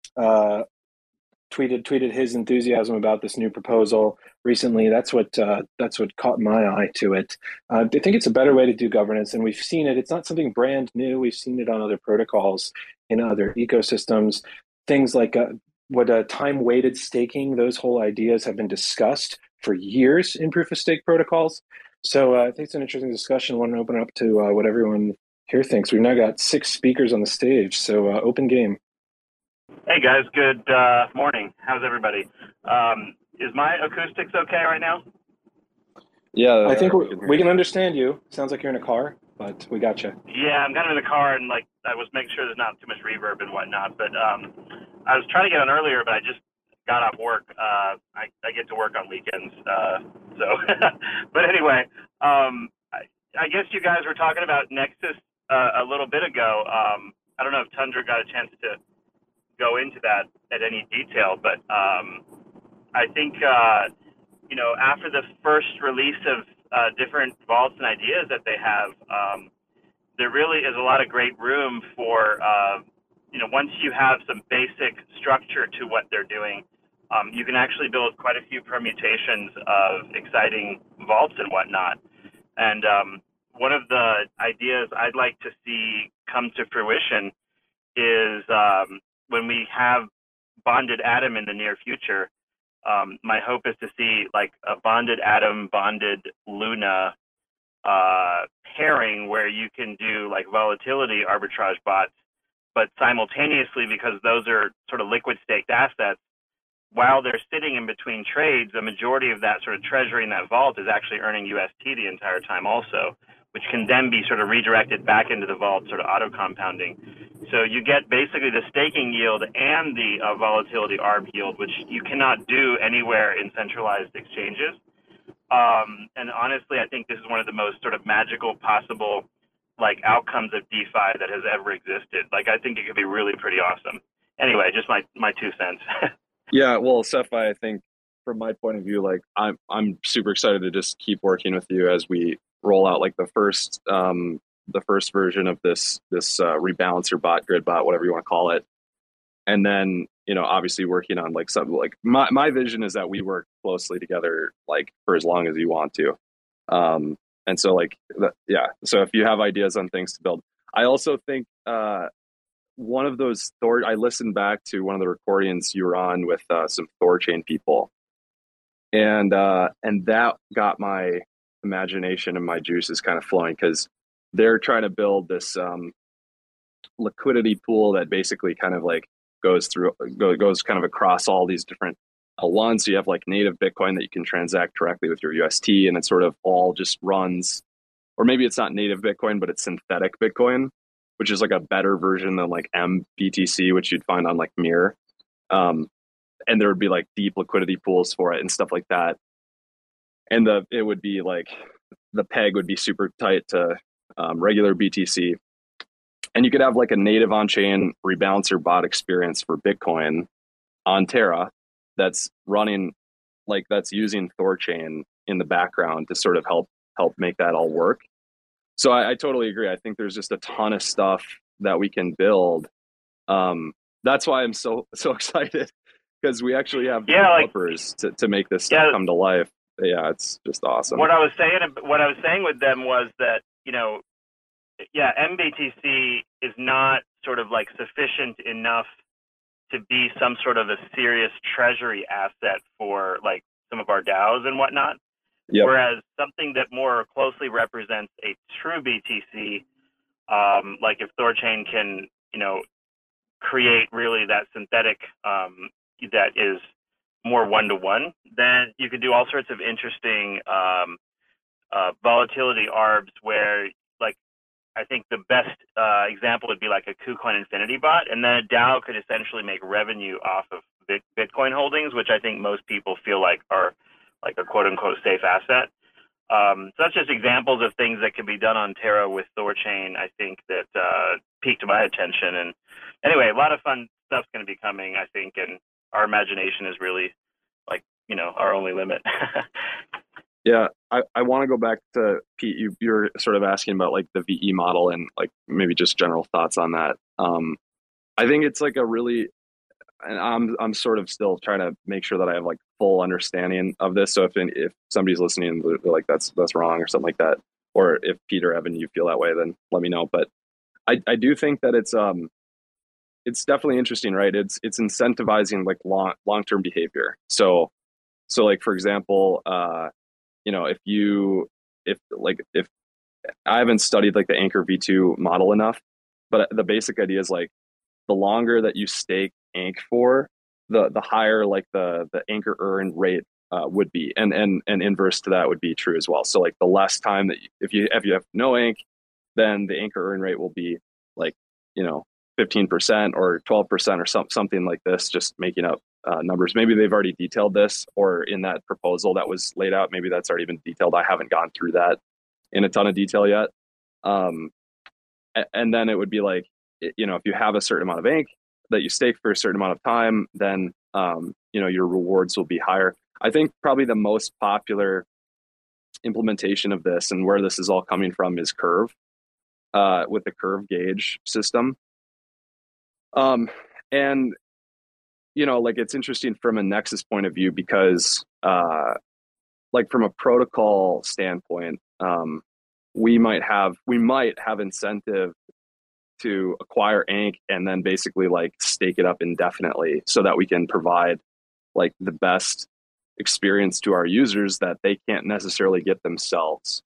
tweeted his enthusiasm about this new proposal recently. That's what caught my eye to it. I think it's a better way to do governance, and we've seen it. It's not something brand new. We've seen it on other protocols in other ecosystems. Things like time-weighted staking. Those whole ideas have been discussed for years in proof of stake protocols. So I think it's an interesting discussion. I want to open up to what everyone here thinks. We've now got 6 speakers on the stage, so open game. Hey guys, good morning. How's everybody? Is my acoustics okay right now? Yeah, I think we can understand you. Sounds like you're in a car, but we got you. Yeah, I'm kind of in the car, and like I was making sure there's not too much reverb and whatnot. But I was trying to get on earlier, but I just got off work. I get to work on weekends, so. But anyway, I guess you guys were talking about Nexus a little bit ago. I don't know if Tundra got a chance to go into that at any detail, but I think after the first release of different vaults and ideas that they have, there really is a lot of great room for once you have some basic structure to what they're doing, you can actually build quite a few permutations of exciting vaults and whatnot. And one of the ideas I'd like to see come to fruition is when we have bonded atom in the near future, my hope is to see like a bonded atom, bonded Luna pairing where you can do like volatility arbitrage bots, but simultaneously, because those are sort of liquid staked assets, while they're sitting in between trades, the majority of that sort of treasury in that vault is actually earning UST the entire time also, which can then be sort of redirected back into the vault, sort of auto compounding. So you get basically the staking yield and the volatility ARB yield, which you cannot do anywhere in centralized exchanges. And honestly, I think this is one of the most sort of magical possible like outcomes of DeFi that has ever existed. Like, I think it could be really pretty awesome. Anyway, just my 2 cents. Yeah, well, Sapphire, I think from my point of view, like I'm super excited to just keep working with you as we roll out like the first version of this rebalancer bot, grid bot, whatever you want to call it. And then, obviously working on like something like my vision is that we work closely together like for as long as you want to. And so like, yeah. So if you have ideas on things to build, I also think one of those I listened back to one of the recordings you were on with some Thorchain people, and that got my imagination and my juices kind of flowing, because they're trying to build this liquidity pool that basically kind of like goes kind of across all these different L1. So you have like native Bitcoin that you can transact directly with your UST, and it sort of all just runs, or maybe it's not native Bitcoin, but it's synthetic Bitcoin, which is like a better version than like MBTC, which you'd find on like Mirror. And there would be like deep liquidity pools for it and stuff like that. And it would be like the peg would be super tight to regular BTC. And you could have like a native on-chain rebalancer bot experience for Bitcoin on Terra that's running, like that's using Thorchain in the background to sort of help make that all work. So I totally agree. I think there's just a ton of stuff that we can build. That's why I'm so excited, because we actually have developers to make this stuff come to life. Yeah, it's just awesome. What I was saying with them was that, MBTC is not sort of like sufficient enough to be some sort of a serious treasury asset for like some of our DAOs and whatnot. Yep. Whereas something that more closely represents a true BTC, like if Thorchain can, create really that synthetic that is more one-to-one, then you can do all sorts of interesting volatility arbs where, like, I think the best example would be like a KuCoin Infinity bot, and then a DAO could essentially make revenue off of Bitcoin holdings, which I think most people feel like are like a quote-unquote safe asset. So that's just examples of things that can be done on Terra with Thorchain, I think, that piqued my attention. And anyway, a lot of fun stuff's going to be coming, I think, and our imagination is really, like, our only limit. Yeah, I want to go back to Pete. You're sort of asking about like the VE model and like maybe just general thoughts on that. I think it's like a really, and I'm sort of still trying to make sure that I have like full understanding of this. So if somebody's listening and they're like that's wrong or something like that, or if Pete or Evan you feel that way, then let me know. But I do think that it's definitely interesting, right? It's incentivizing like long-term behavior. So like for example, if I haven't studied like the Anchor V2 model enough, but the basic idea is like the longer that you stake Anch for, the higher like the Anchor earn rate would be, and inverse to that would be true as well. So like the less time that if you have no Anch, then the Anchor earn rate will be like 15% or 12% or something like this, just making up numbers. Maybe they've already detailed this, or in that proposal that was laid out, maybe that's already been detailed. I haven't gone through that in a ton of detail yet. And then it would be like, if you have a certain amount of Anch that you stake for a certain amount of time, then your rewards will be higher. I think probably the most popular implementation of this and where this is all coming from is Curve, with the Curve gauge system. And like it's interesting from a Nexus point of view because like from a protocol standpoint, we might have incentive to acquire Anch and then basically like stake it up indefinitely so that we can provide like the best experience to our users that they can't necessarily get themselves,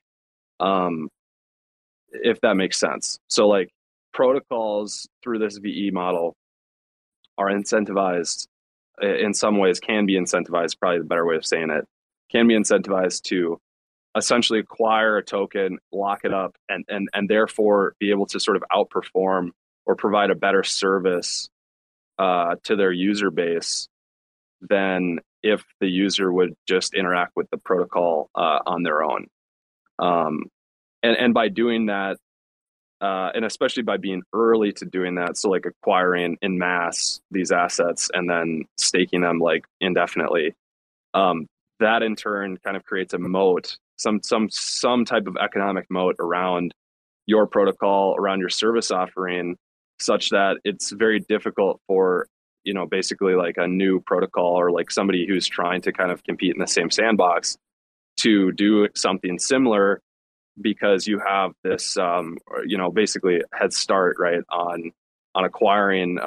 if that makes sense. So like protocols through this VE model are incentivized in some ways, can be incentivized, probably the better way of saying it, can be incentivized to essentially acquire a token, lock it up, and therefore be able to sort of outperform or provide a better service to their user base than if the user would just interact with the protocol on their own. And by doing that, and especially by being early to doing that, so like acquiring in mass these assets and then staking them like indefinitely, that in turn kind of creates a moat, some type of economic moat around your protocol, around your service offering, such that it's very difficult for basically like a new protocol or like somebody who's trying to kind of compete in the same sandbox to do something similar, because you have this basically head start, right, on acquiring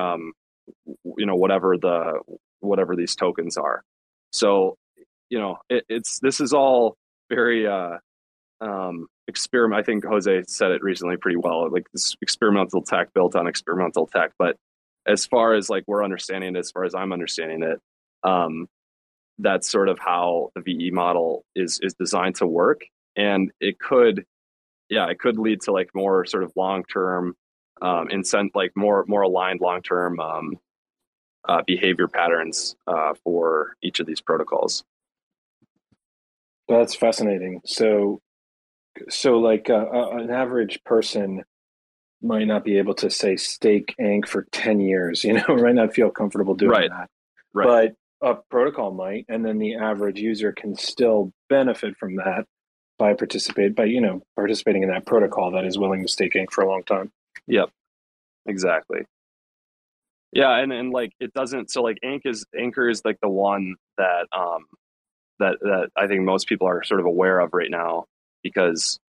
whatever these tokens are. So this is all very experiment. I think Jose said it recently pretty well, like this experimental tech built on experimental tech. But as far as like we're understanding it, as far as I'm understanding it, that's sort of how the VE model is designed to work. And it could lead to like more sort of long-term like more aligned long-term behavior patterns for each of these protocols. That's fascinating. So like an average person might not be able to say stake Ankh for 10 years, might not feel comfortable doing that. Right. But a protocol might, and then the average user can still benefit from that by participating in that protocol that is willing to stake Ankh for a long time. Yep. Exactly. Yeah, and like it doesn't, so like Anchor is like the one that that I think most people are sort of aware of right now because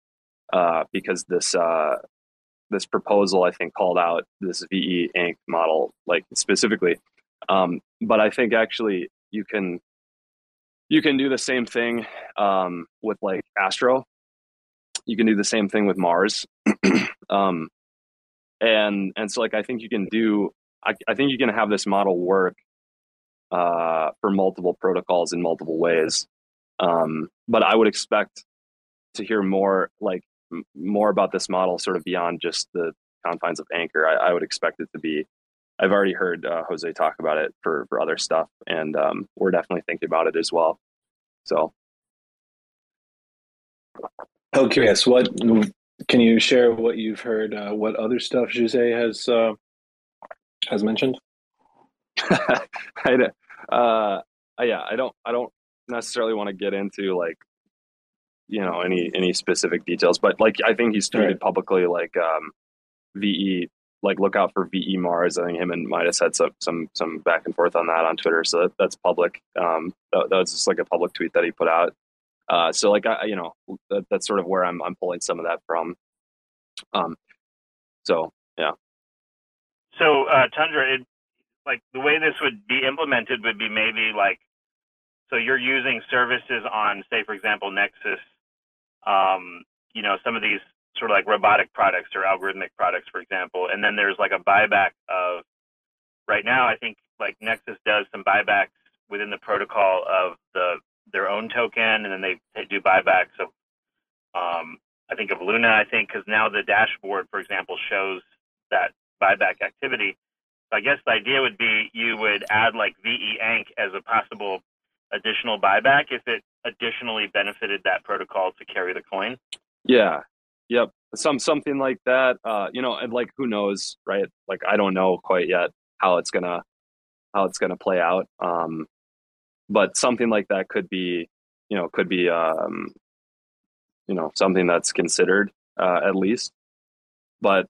this proposal I think called out this VE Ankh model like specifically. But I think actually you can do the same thing with like Astro. You can do the same thing with Mars. And so like I think you can do I think you can have this model work for multiple protocols in multiple ways. But I would expect to hear more about this model sort of beyond just the confines of Anchor. I would expect it to be, I've already heard Jose talk about it for other stuff, and we're definitely thinking about it as well. So. Oh, curious. What can you share? What you've heard? What other stuff Jose has mentioned? I don't necessarily want to get into like any specific details, but like I think he's tweeted publicly like VE, like look out for VE Mars. I think him and Midas had some back and forth on that on Twitter, so that's public. That was just like a public tweet that he put out. So like that's sort of where I'm pulling some of that from. So yeah. So Tundra, like the way this would be implemented would be maybe like, so you're using services on, say, for example, Nexus, some of these sort of like robotic products or algorithmic products, for example, and then there's like a buyback of, right now, I think like Nexus does some buybacks within the protocol of their own token, and then they do buybacks of, I think of Luna, because now the dashboard, for example, shows that buyback activity. So I guess the idea would be you would add like VE Ankh as a possible additional buyback if it additionally benefited that protocol to carry the coin. Yeah. Yep. Something like that. And like who knows, right? Like I don't know quite yet how it's gonna play out. But something like that could be something that's considered at least. But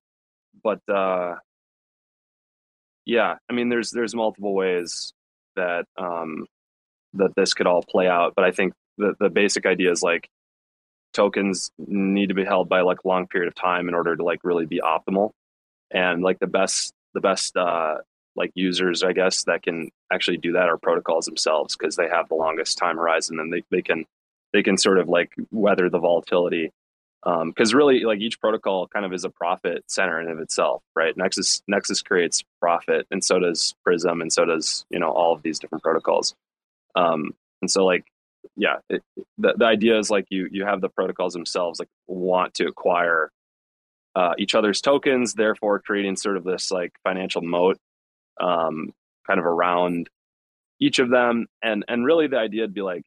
yeah, I mean there's multiple ways that that this could all play out, but I think the basic idea is like tokens need to be held by like a long period of time in order to like really be optimal, and like the best like users, I guess, that can actually do that are protocols themselves, because they have the longest time horizon, and they can sort of like weather the volatility, because really like each protocol kind of is a profit center in and of itself, right? Nexus creates profit, and so does Prism, and so does all of these different protocols. And so like, yeah, the idea is like you have the protocols themselves like want to acquire each other's tokens, therefore creating sort of this like financial moat kind of around each of them. And really the idea would be like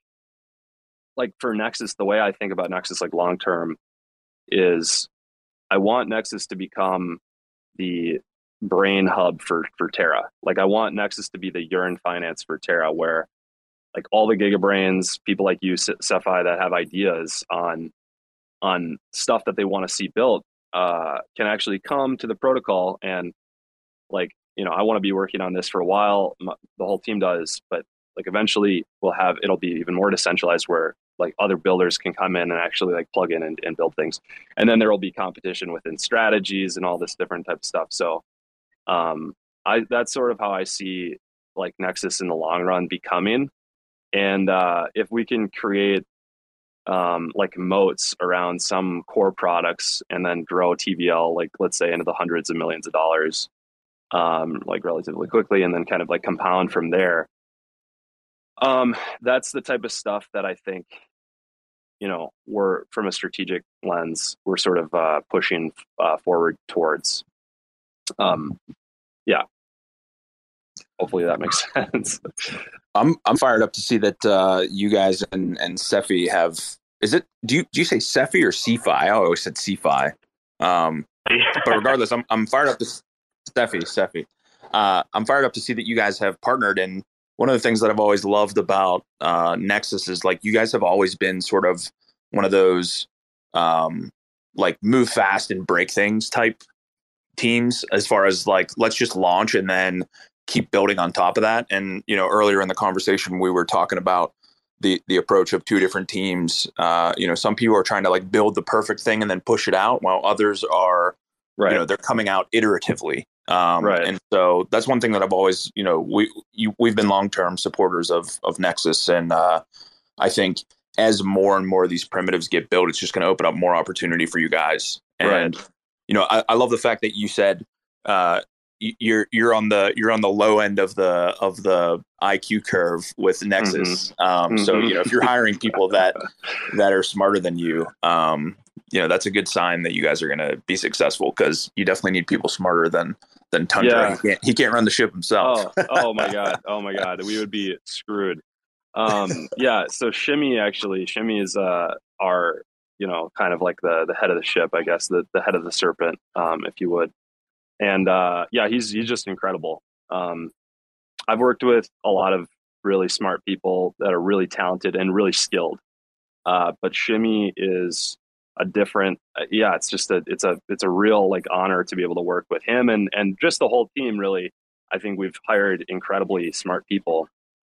for Nexus, the way I think about Nexus like long term is I want Nexus to become the brain hub for Terra. Like I want Nexus to be the Yearn finance for Terra, where like all the gigabrains, people like you, Cephii, that have ideas on stuff that they want to see built, can actually come to the protocol and like, I want to be working on this for a while. The whole team does, but like eventually it'll be even more decentralized, where like other builders can come in and actually like plug in and build things. And then there will be competition within strategies and all this different type of stuff. So that's sort of how I see like Nexus in the long run becoming. And if we can create like moats around some core products and then grow TVL, like let's say into the hundreds of millions of dollars, like relatively quickly, and then kind of like compound from there. That's the type of stuff that I think, we're from a strategic lens, we're sort of pushing forward towards. Yeah. Hopefully that makes sense. I'm fired up to see that you guys and Cephii have. Is it? Do you say Cephii or Cephii? I always said Cephii. But regardless, I'm fired up to Steffi. I'm fired up to see that you guys have partnered. And one of the things that I've always loved about Nexus is like you guys have always been sort of one of those like move fast and break things type teams, as far as like let's just launch and then keep building on top of that. And earlier in the conversation we were talking about the approach of two different teams. Some people are trying to like build the perfect thing and then push it out, while others are Right. they're coming out iteratively. Right. And so that's one thing that I've always, we've been long-term supporters of Nexus. And I think as more and more of these primitives get built, it's just going to open up more opportunity for you guys. And, I love the fact that you said you're on the low end of the IQ curve with Nexus. So, if you're hiring people that are smarter than you, that's a good sign that you guys are going to be successful, because you definitely need people smarter than Tundra. Yeah. He can't run the ship himself. Oh my God. We would be screwed. So Shimmy is our, kind of like the head of the ship, I guess, the head of the serpent, if you would. And he's just incredible. I've worked with a lot of really smart people that are really talented and really skilled. But Shimmy is a different, it's a real like honor to be able to work with him and just the whole team. Really, I think we've hired incredibly smart people.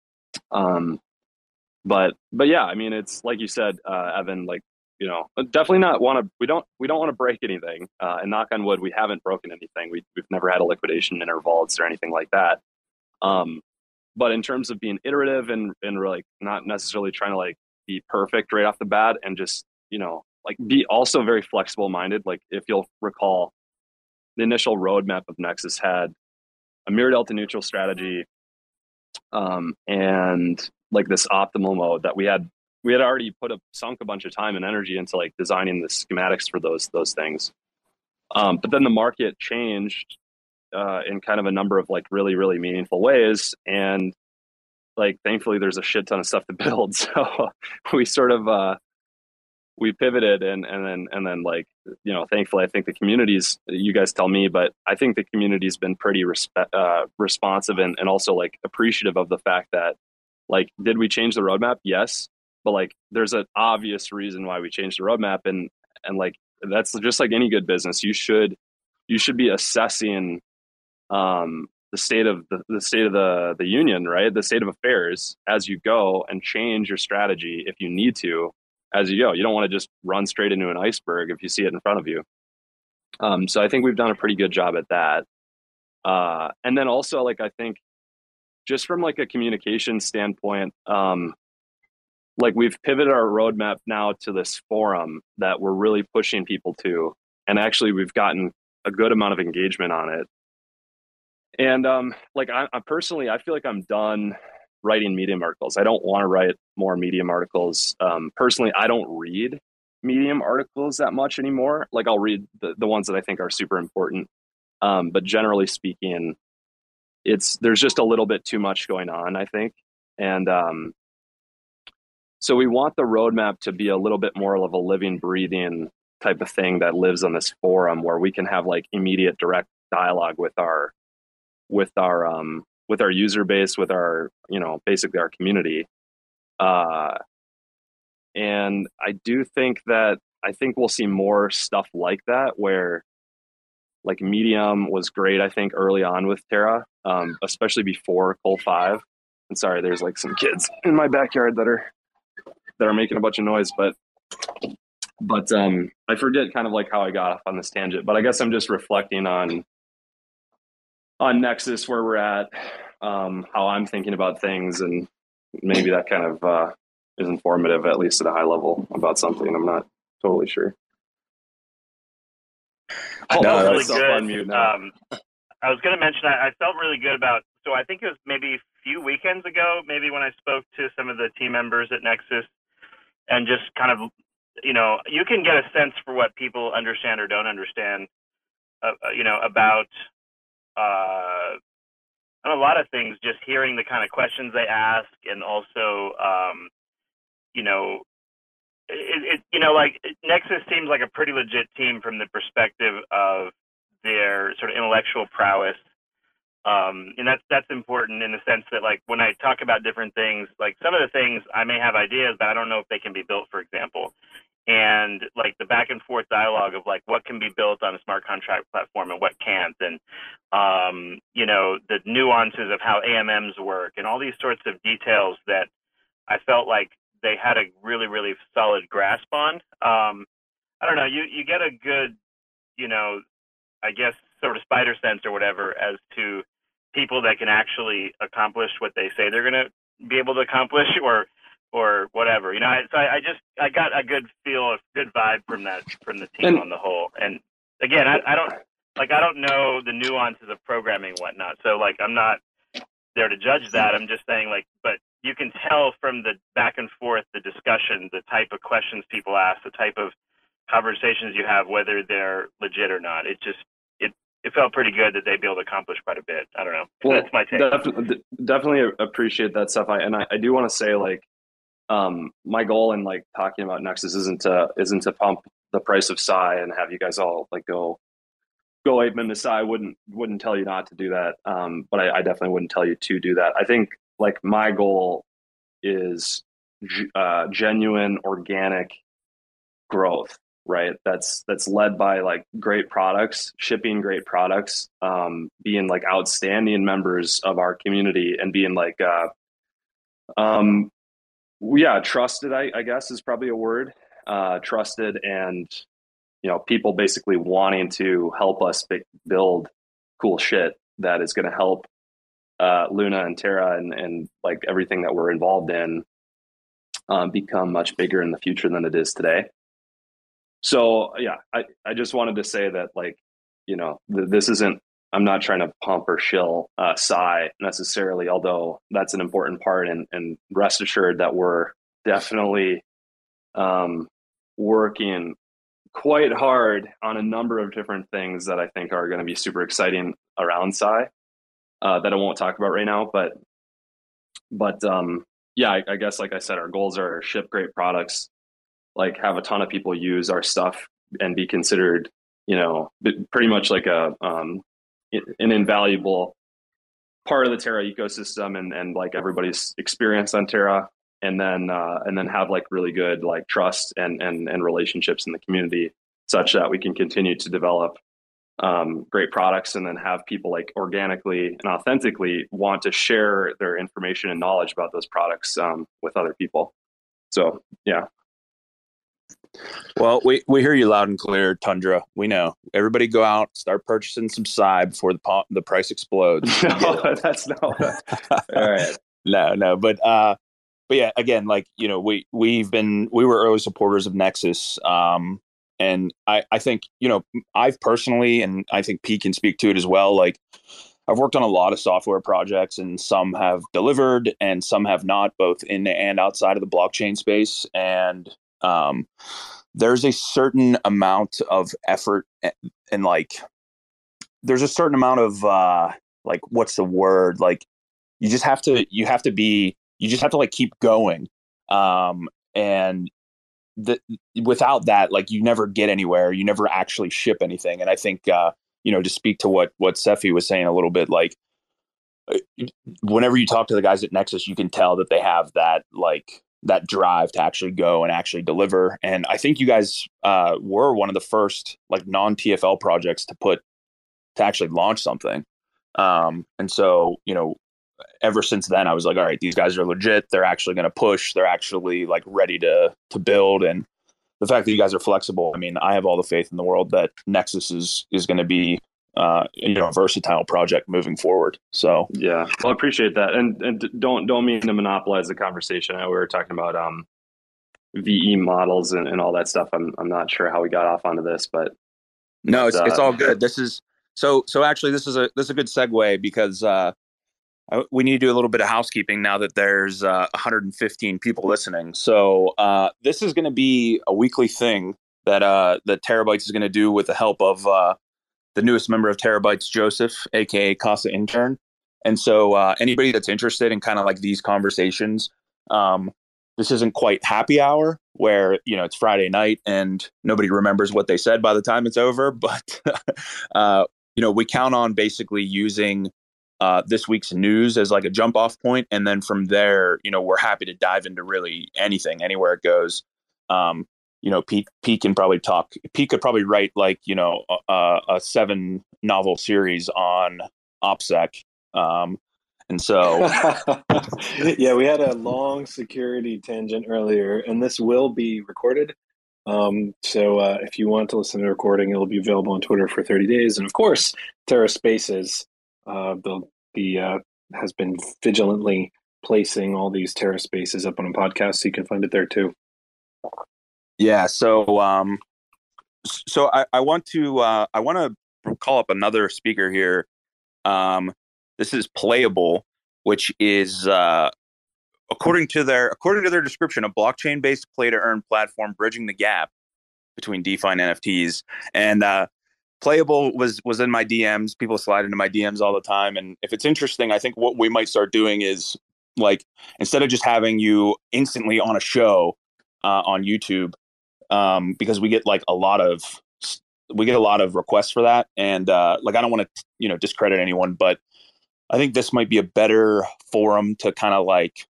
But yeah, I mean, it's like you said, Evan, like, definitely not we don't want to break anything, and knock on wood, we haven't broken anything. We've never had a liquidation in our vaults or anything like that. But in terms of being iterative and like not necessarily trying to like be perfect right off the bat, and just, like be also very flexible minded. Like if you'll recall, the initial roadmap of Nexus had a mirror delta neutral strategy, and like this optimal mode that we had already sunk a bunch of time and energy into like designing the schematics for those things. But then the market changed in kind of a number of like really, really meaningful ways. And like, thankfully there's a shit ton of stuff to build. So we sort of, we pivoted and then like, thankfully, I think the community's, you guys tell me, but I think the community's been pretty responsive and also like appreciative of the fact that, like, did we change the roadmap? Yes. But like, there's an obvious reason why we changed the roadmap. And like, that's just like any good business. You should be assessing, the state of the union, right? The state of affairs as you go, and change your strategy if you need to as you go. You don't want to just run straight into an iceberg if you see it in front of you. So I think we've done a pretty good job at that. And then also, like, I think just from like a communication standpoint, like we've pivoted our roadmap now to this forum that we're really pushing people to. And actually we've gotten a good amount of engagement on it. And like I personally, I feel like I'm done writing Medium articles. I don't want to write more Medium articles. Personally, I don't read Medium articles that much anymore. Like I'll read the ones that I think are super important. But generally speaking, there's just a little bit too much going on, I think. And so we want the roadmap to be a little bit more of a living, breathing type of thing that lives on this forum, where we can have like immediate direct dialogue with our user base, with our, basically our community. And I do think we'll see more stuff like that, where like Medium was great, I think, early on with Terra, especially before Col 5. And sorry, there's like some kids in my backyard that are making a bunch of noise, but I forget kind of like how I got off on this tangent, but I guess I'm just reflecting on Nexus, where we're at, how I'm thinking about things, and maybe that kind of is informative, at least at a high level, about something. I'm not totally sure. Oh, No, really that's good. on mute now. I was going to mention, I felt really good about, so I think it was maybe a few weekends ago, maybe when I spoke to some of the team members at Nexus, and just kind of, you can get a sense for what people understand or don't understand, about a lot of things, just hearing the kind of questions they ask, and also, like Nexus seems like a pretty legit team from the perspective of their sort of intellectual prowess. And that's important in the sense that, like, when I talk about different things, like some of the things I may have ideas, but I don't know if they can be built, for example. And like the back and forth dialogue of like what can be built on a smart contract platform and what can't, and the nuances of how AMMs work and all these sorts of details that I felt like they had a really, really solid grasp on. I don't know, you get a good, I guess, sort of spider sense or whatever as to people that can actually accomplish what they say they're going to be able to accomplish, or whatever. I got a good feel, a good vibe from the team on the whole. And again, I don't know the nuances of programming and whatnot, so like I'm not there to judge that. I'm just saying, like, but you can tell from the back and forth, the discussion, the type of questions people ask, the type of conversations you have, whether they're legit or not. It felt pretty good that they'd be able to accomplish quite a bit. I don't know. Well, that's my take. Definitely appreciate that stuff. I do want to say, like, my goal in like talking about Nexus isn't to pump the price of Psi and have you guys all like go ape into Psi. Wouldn't tell you not to do that. But I definitely wouldn't tell you to do that. I think like my goal is genuine organic growth, right? That's led by like great products, shipping great products, being like outstanding members of our community, and being like trusted, I guess is probably a word. Trusted, and people basically wanting to help us build cool shit that is going to help Luna and Terra and like everything that we're involved in become much bigger in the future than it is today. So yeah, I just wanted to say that, like, this isn't, I'm not trying to pump or shill Psi necessarily, although that's an important part, and rest assured that we're definitely working quite hard on a number of different things that I think are going to be super exciting around Psi that I won't talk about right now. But I guess, like I said, our goals are ship great products, like have a ton of people use our stuff and be considered, pretty much like an invaluable part of the Terra ecosystem, and like everybody's experience on Terra, and then have like really good like trust and relationships in the community, such that we can continue to develop great products, and then have people like organically and authentically want to share their information and knowledge about those products with other people. So yeah. Well, we hear you loud and clear, Tundra. We know. Everybody go out, start purchasing some Psi before the price explodes. No, that's no. All right. No, but yeah, again, like, we were early supporters of Nexus, and I think, I've personally, and I think Pete can speak to it as well, like, I've worked on a lot of software projects, and some have delivered and some have not, both in and outside of the blockchain space. And there's a certain amount of effort, and like there's a certain amount of like, what's the word, like you just have to like keep going, and without that, like, you never get anywhere, you never actually ship anything. And I think to speak to what Sephi was saying a little bit, like, whenever you talk to the guys at Nexus, you can tell that they have that drive to actually go and actually deliver. And I think you guys were one of the first like non-TFL projects to actually launch something. And so, ever since then, I was like, all right, these guys are legit. They're actually going to push. They're actually like ready to build. And the fact that you guys are flexible, I mean, I have all the faith in the world that Nexus is going to be a versatile project moving forward. So yeah, well, I appreciate that, and don't mean to monopolize the conversation. I know we were talking about VE models and all that stuff. I'm not sure how we got off onto this, but no, it's all good. This is so actually this is a good segue, because we need to do a little bit of housekeeping now that there's 115 people listening. So this is going to be a weekly thing that Terabytes is going to do with the help of the newest member of Terabytes, Joseph, aka Casa Intern. And so anybody that's interested in kind of like these conversations, this isn't quite happy hour where, you know, it's Friday night and nobody remembers what they said by the time it's over. But, you know, we count on basically using this week's news as like a jump off point. And then from there, you know, we're happy to dive into really anything, anywhere it goes. You know, Pete can probably talk. Pete could probably write like, you know, a 7 novel series on OPSEC. And so, yeah, we had a long security tangent earlier, and this will be recorded. So if you want to listen to the recording, it'll be available on Twitter for 30 days. And of course, Terra Spaces has been vigilantly placing all these Terra Spaces up on a podcast, so you can find it there too. Yeah. So I want to call up another speaker here. This is Playable, which is according to their description, a blockchain-based play-to-earn platform bridging the gap between DeFi and NFTs. And Playable was in my DMs. People slide into my DMs all the time. And if it's interesting, I think what we might start doing is, like, instead of just having you instantly on a show on YouTube, because we get a lot of requests for that. And like, I don't want to, you know, discredit anyone, but I think this might be a better forum to kind of like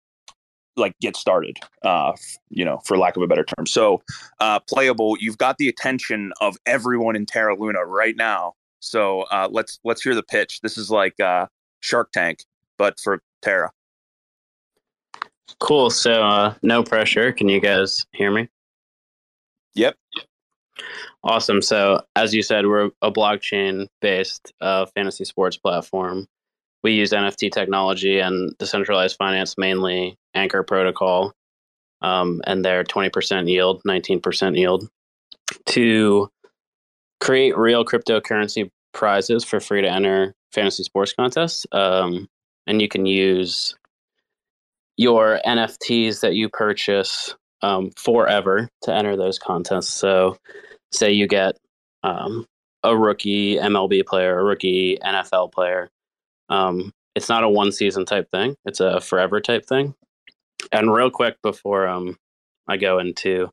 get started, you know, for lack of a better term. So Playable, you've got the attention of everyone in Terra Luna right now. So let's hear the pitch. This is like Shark Tank, but for Terra. Cool. So no pressure. Can you guys hear me? Yep. Awesome. So as you said, we're a blockchain-based fantasy sports platform. We use NFT technology and decentralized finance, mainly Anchor Protocol, and their 20% yield, 19% yield, to create real cryptocurrency prizes for free to enter fantasy sports contests. And you can use your NFTs that you purchase forever to enter those contests. So say you get a rookie MLB player, a rookie NFL player. It's not a one season type thing. It's a forever type thing. And real quick before I go into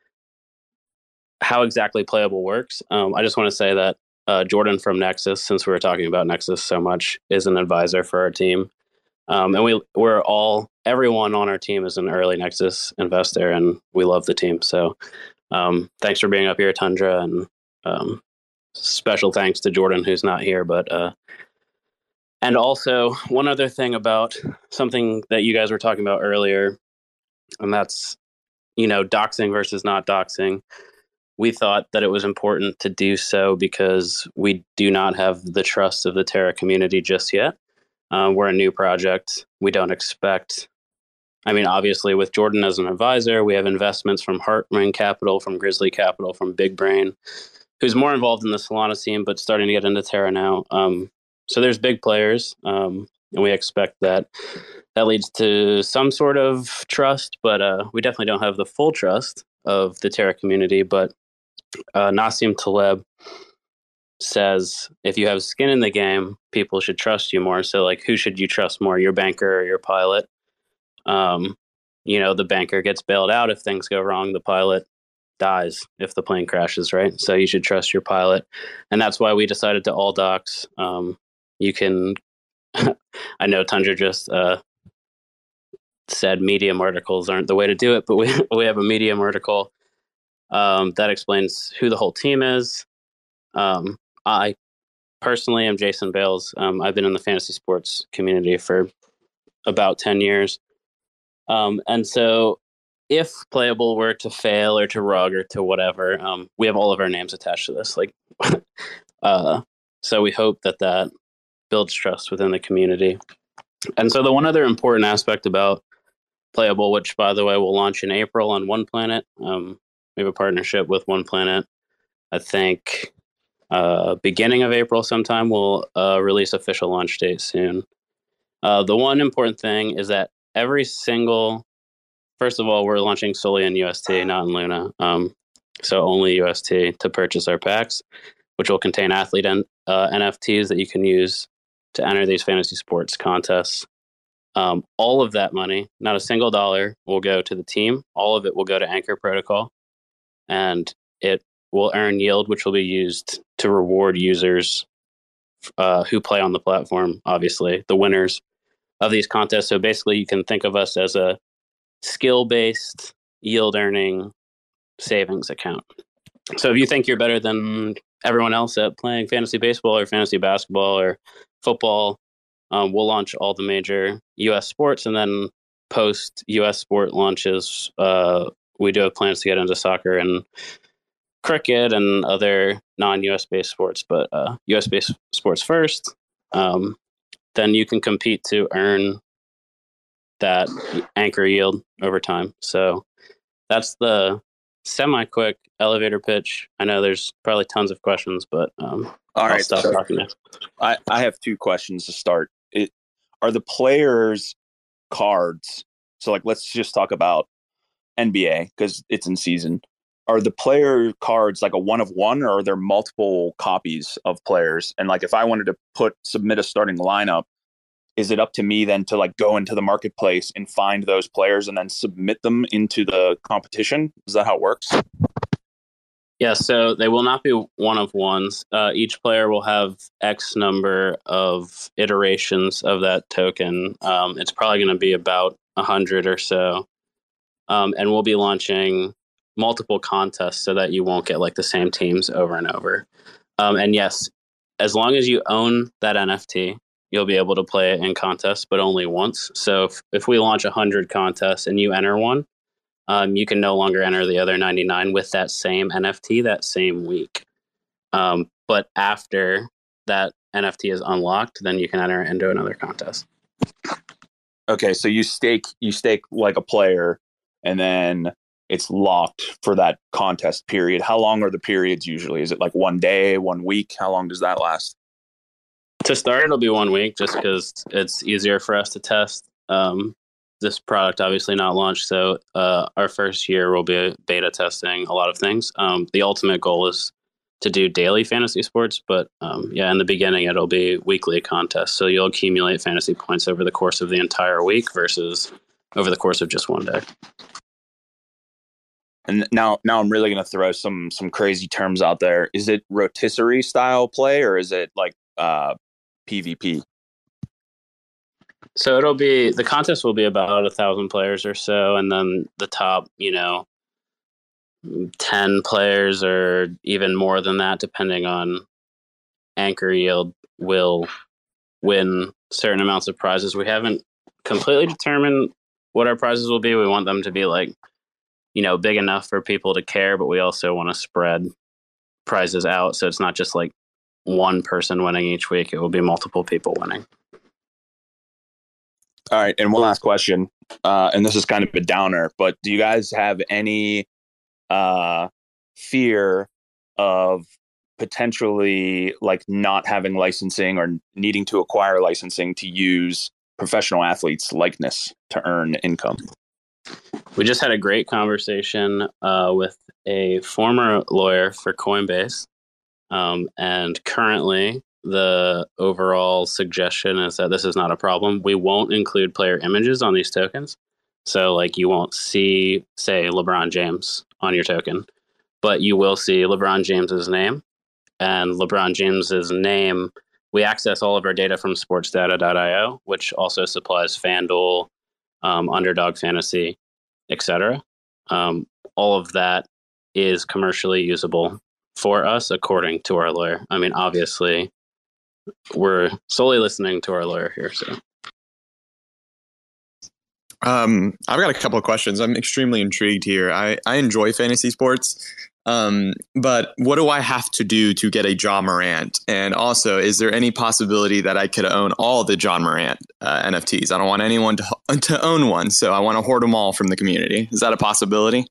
how exactly Playable works, I just want to say that Jordan from Nexus, since we were talking about Nexus so much, is an advisor for our team. And everyone on our team is an early Nexus investor, and we love the team. So thanks for being up here, Tundra, and special thanks to Jordan, who's not here, but and also, one other thing about something that you guys were talking about earlier, and that's, you know, doxing versus not doxing. We thought that it was important to do so because we do not have the trust of the Terra community just yet. We're a new project. We don't expect, I mean, obviously with Jordan as an advisor, we have investments from Heartring Capital, from Grizzly Capital, from Big Brain, who's more involved in the Solana scene, but starting to get into Terra now. So there's big players, and we expect that leads to some sort of trust, but we definitely don't have the full trust of the Terra community. But Nassim Taleb says if you have skin in the game, people should trust you more. So, like, who should you trust more, your banker or your pilot? You know, the banker gets bailed out if things go wrong. The pilot dies if the plane crashes, right? So you should trust your pilot. And that's why we decided to all docs. You can, I know Tundra just said Medium articles aren't the way to do it, but we have a Medium article that explains who the whole team is. I personally am Jason Bales. I've been in the fantasy sports community for about 10 years. And so if Playable were to fail or to rug or to whatever, we have all of our names attached to this. Like, so we hope that builds trust within the community. And so the one other important aspect about Playable, which by the way will launch in April on One Planet, we have a partnership with One Planet. I think beginning of April sometime we'll release official launch date soon. The one important thing is that first of all, we're launching solely in UST, not in Luna. So only UST to purchase our packs, which will contain athlete NFTs that you can use to enter these fantasy sports contests. All of that money, not a single dollar, will go to the team. All of it will go to Anchor Protocol, and it will earn yield, which will be used to reward users who play on the platform, obviously, the winners of these contests. So basically, you can think of us as a skill-based, yield-earning savings account. So if you think you're better than everyone else at playing fantasy baseball or fantasy basketball or football, we'll launch all the major U.S. sports, and then post U.S. sport launches, we do have plans to get into soccer and cricket and other non-U.S. based sports, but U.S. based sports first. Then you can compete to earn that anchor yield over time. So that's the semi-quick elevator pitch. I know there's probably tons of questions, but all I'll right, stop talking now. I have two questions to start. Are the players' cards, so like let's just talk about NBA because it's in season. Are the player cards like a one of one, or are there multiple copies of players? And like if I wanted to submit a starting lineup, is it up to me then to like go into the marketplace and find those players and then submit them into the competition? Is that how it works? Yeah, so they will not be one of ones. Each player will have X number of iterations of that token. It's probably going to be about 100 or so. And we'll be launching multiple contests so that you won't get like the same teams over and over. And yes, as long as you own that NFT, you'll be able to play it in contests, but only once. So if we launch 100 contests and you enter one, you can no longer enter the other 99 with that same NFT that same week. But after that NFT is unlocked, then you can enter into another contest. Okay, so you stake like a player, and then it's locked for that contest period. How long are the periods usually? Is it like 1 day, 1 week? How long does that last? To start, it'll be 1 week just because it's easier for us to test. This product obviously not launched, so our first year will be beta testing a lot of things. The ultimate goal is to do daily fantasy sports, but in the beginning it'll be weekly contests. So you'll accumulate fantasy points over the course of the entire week versus over the course of just 1 day. And now I'm really going to throw some crazy terms out there. Is it rotisserie style play, or is it like PvP? So the contest will be about 1,000 players or so, and then the top, 10 players or even more than that, depending on anchor yield, will win certain amounts of prizes. We haven't completely determined what our prizes will be. We want them to be like, big enough for people to care, but we also want to spread prizes out. So it's not just like one person winning each week. It will be multiple people winning. All right. And one last question. And this is kind of a downer, but do you guys have any fear of potentially like not having licensing or needing to acquire licensing to use professional athletes' likeness to earn income? We just had a great conversation with a former lawyer for Coinbase. And currently, the overall suggestion is that this is not a problem. We won't include player images on these tokens. So, like, you won't see, say, LeBron James on your token, but you will see LeBron James's name. And LeBron James's name, we access all of our data from sportsdata.io, which also supplies FanDuel, Underdog Fantasy, etc. All of that is commercially usable for us, according to our lawyer. I mean, obviously, we're solely listening to our lawyer here. So, I've got a couple of questions. I'm extremely intrigued here. I enjoy fantasy sports, but what do I have to do to get a Ja Morant? And also, is there any possibility that I could own all the Ja Morant NFTs? I don't want anyone to own one, so I want to hoard them all from the community. Is that a possibility?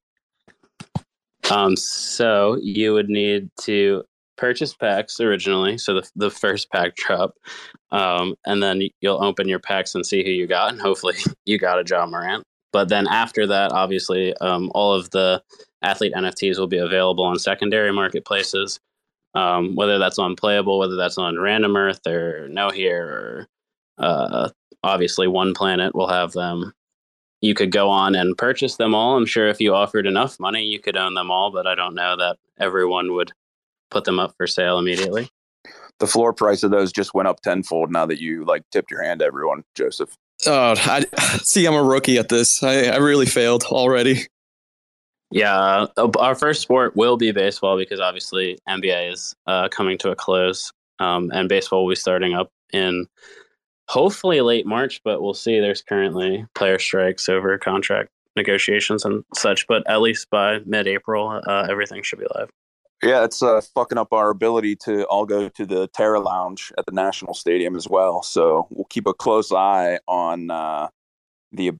So you would need to purchase packs originally, so the first pack drop, and then you'll open your packs and see who you got, and hopefully you got a Ja Morant. But then after that, obviously, all of the athlete NFTs will be available on secondary marketplaces, whether that's on Playable, whether that's on Random Earth or No Here or Obviously, One Planet will have them. You could go on and purchase them all. I'm sure if you offered enough money, you could own them all, but I don't know that everyone would put them up for sale immediately. The floor price of those just went up tenfold now that you tipped your hand to everyone, Joseph. Oh, I'm a rookie at this. I really failed already. Yeah, our first sport will be baseball because obviously NBA is coming to a close, and baseball will be starting up in hopefully late March, but we'll see. There's currently player strikes over contract negotiations and such, but at least by mid-April, everything should be live. Yeah, it's fucking up our ability to all go to the Terra Lounge at the National Stadium as well. So we'll keep a close eye on the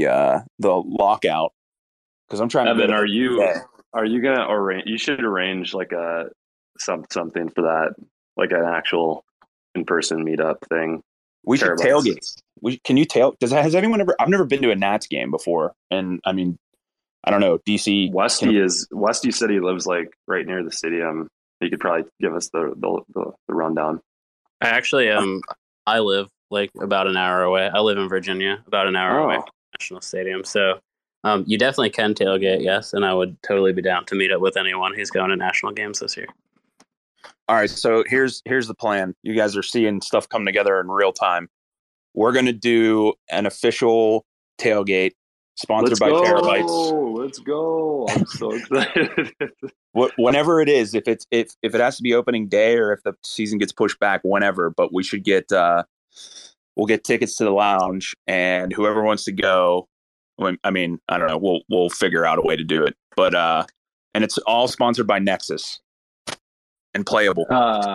lockout because I'm trying Evan, to. are you gonna arrange? You should arrange something for that, like an actual in-person meetup thing. We should tailgate. Has anyone ever? I've never been to a Nats game before, and I mean, I don't know. DC Westy said he lives right near the stadium. He could probably give us the rundown. I actually I live about an hour away. I live in Virginia, about an hour away from the National Stadium. So you definitely can tailgate, yes, and I would totally be down to meet up with anyone who's going to national games this year. All right, so here's the plan. You guys are seeing stuff come together in real time. We're going to do an official tailgate sponsored by Terabytes. Let's go. I'm so excited. Whenever it is, if it has to be opening day or if the season gets pushed back, whenever, but we should get we'll get tickets to the lounge, and whoever wants to go, I mean, I don't know, we'll figure out a way to do it. But and it's all sponsored by Nexus and Playable.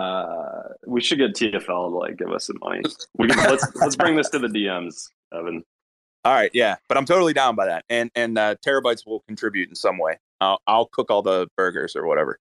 We should get TFL to give us some money. Let's bring this to the DMs, Evan. All right, yeah, but I'm totally down by that, and Terabytes will contribute in some way. I'll cook all the burgers or whatever.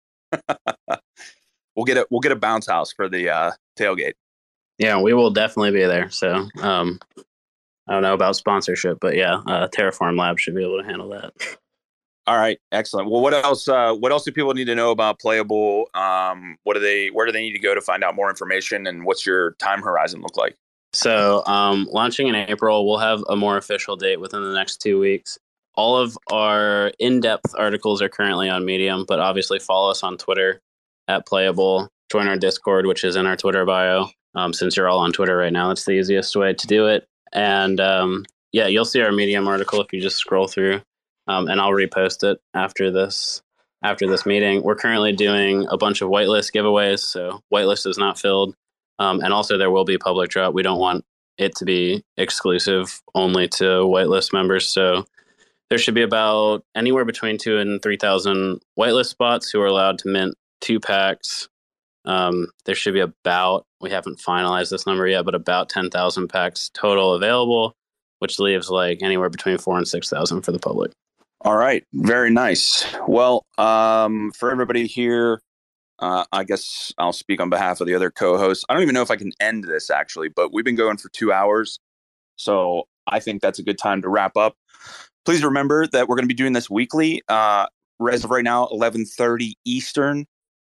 We'll get a bounce house for the tailgate. Yeah, we will definitely be there. So I don't know about sponsorship, but yeah, Terraform Labs should be able to handle that. All right, excellent. Well, what else do people need to know about Playable? Where do they need to go to find out more information, and what's your time horizon look like? So launching in April, we'll have a more official date within the next 2 weeks. All of our in-depth articles are currently on Medium, but obviously follow us on Twitter at Playable. Join our Discord, which is in our Twitter bio. Since you're all on Twitter right now, that's the easiest way to do it. And yeah, you'll see our Medium article if you just scroll through. And I'll repost it after this meeting. We're currently doing a bunch of whitelist giveaways, so whitelist is not filled. And also there will be public drop. We don't want it to be exclusive only to whitelist members. So there should be about anywhere between 2,000 and 3,000 whitelist spots who are allowed to mint 2 packs. There should be we haven't finalized this number yet, but about 10,000 packs total available, which leaves anywhere between 4,000 and 6,000 for the public. All right. Very nice. Well, for everybody here, I guess I'll speak on behalf of the other co-hosts. I don't even know if I can end this actually, but we've been going for 2 hours. So I think that's a good time to wrap up. Please remember that we're going to be doing this weekly. As of right now, 11:30 Eastern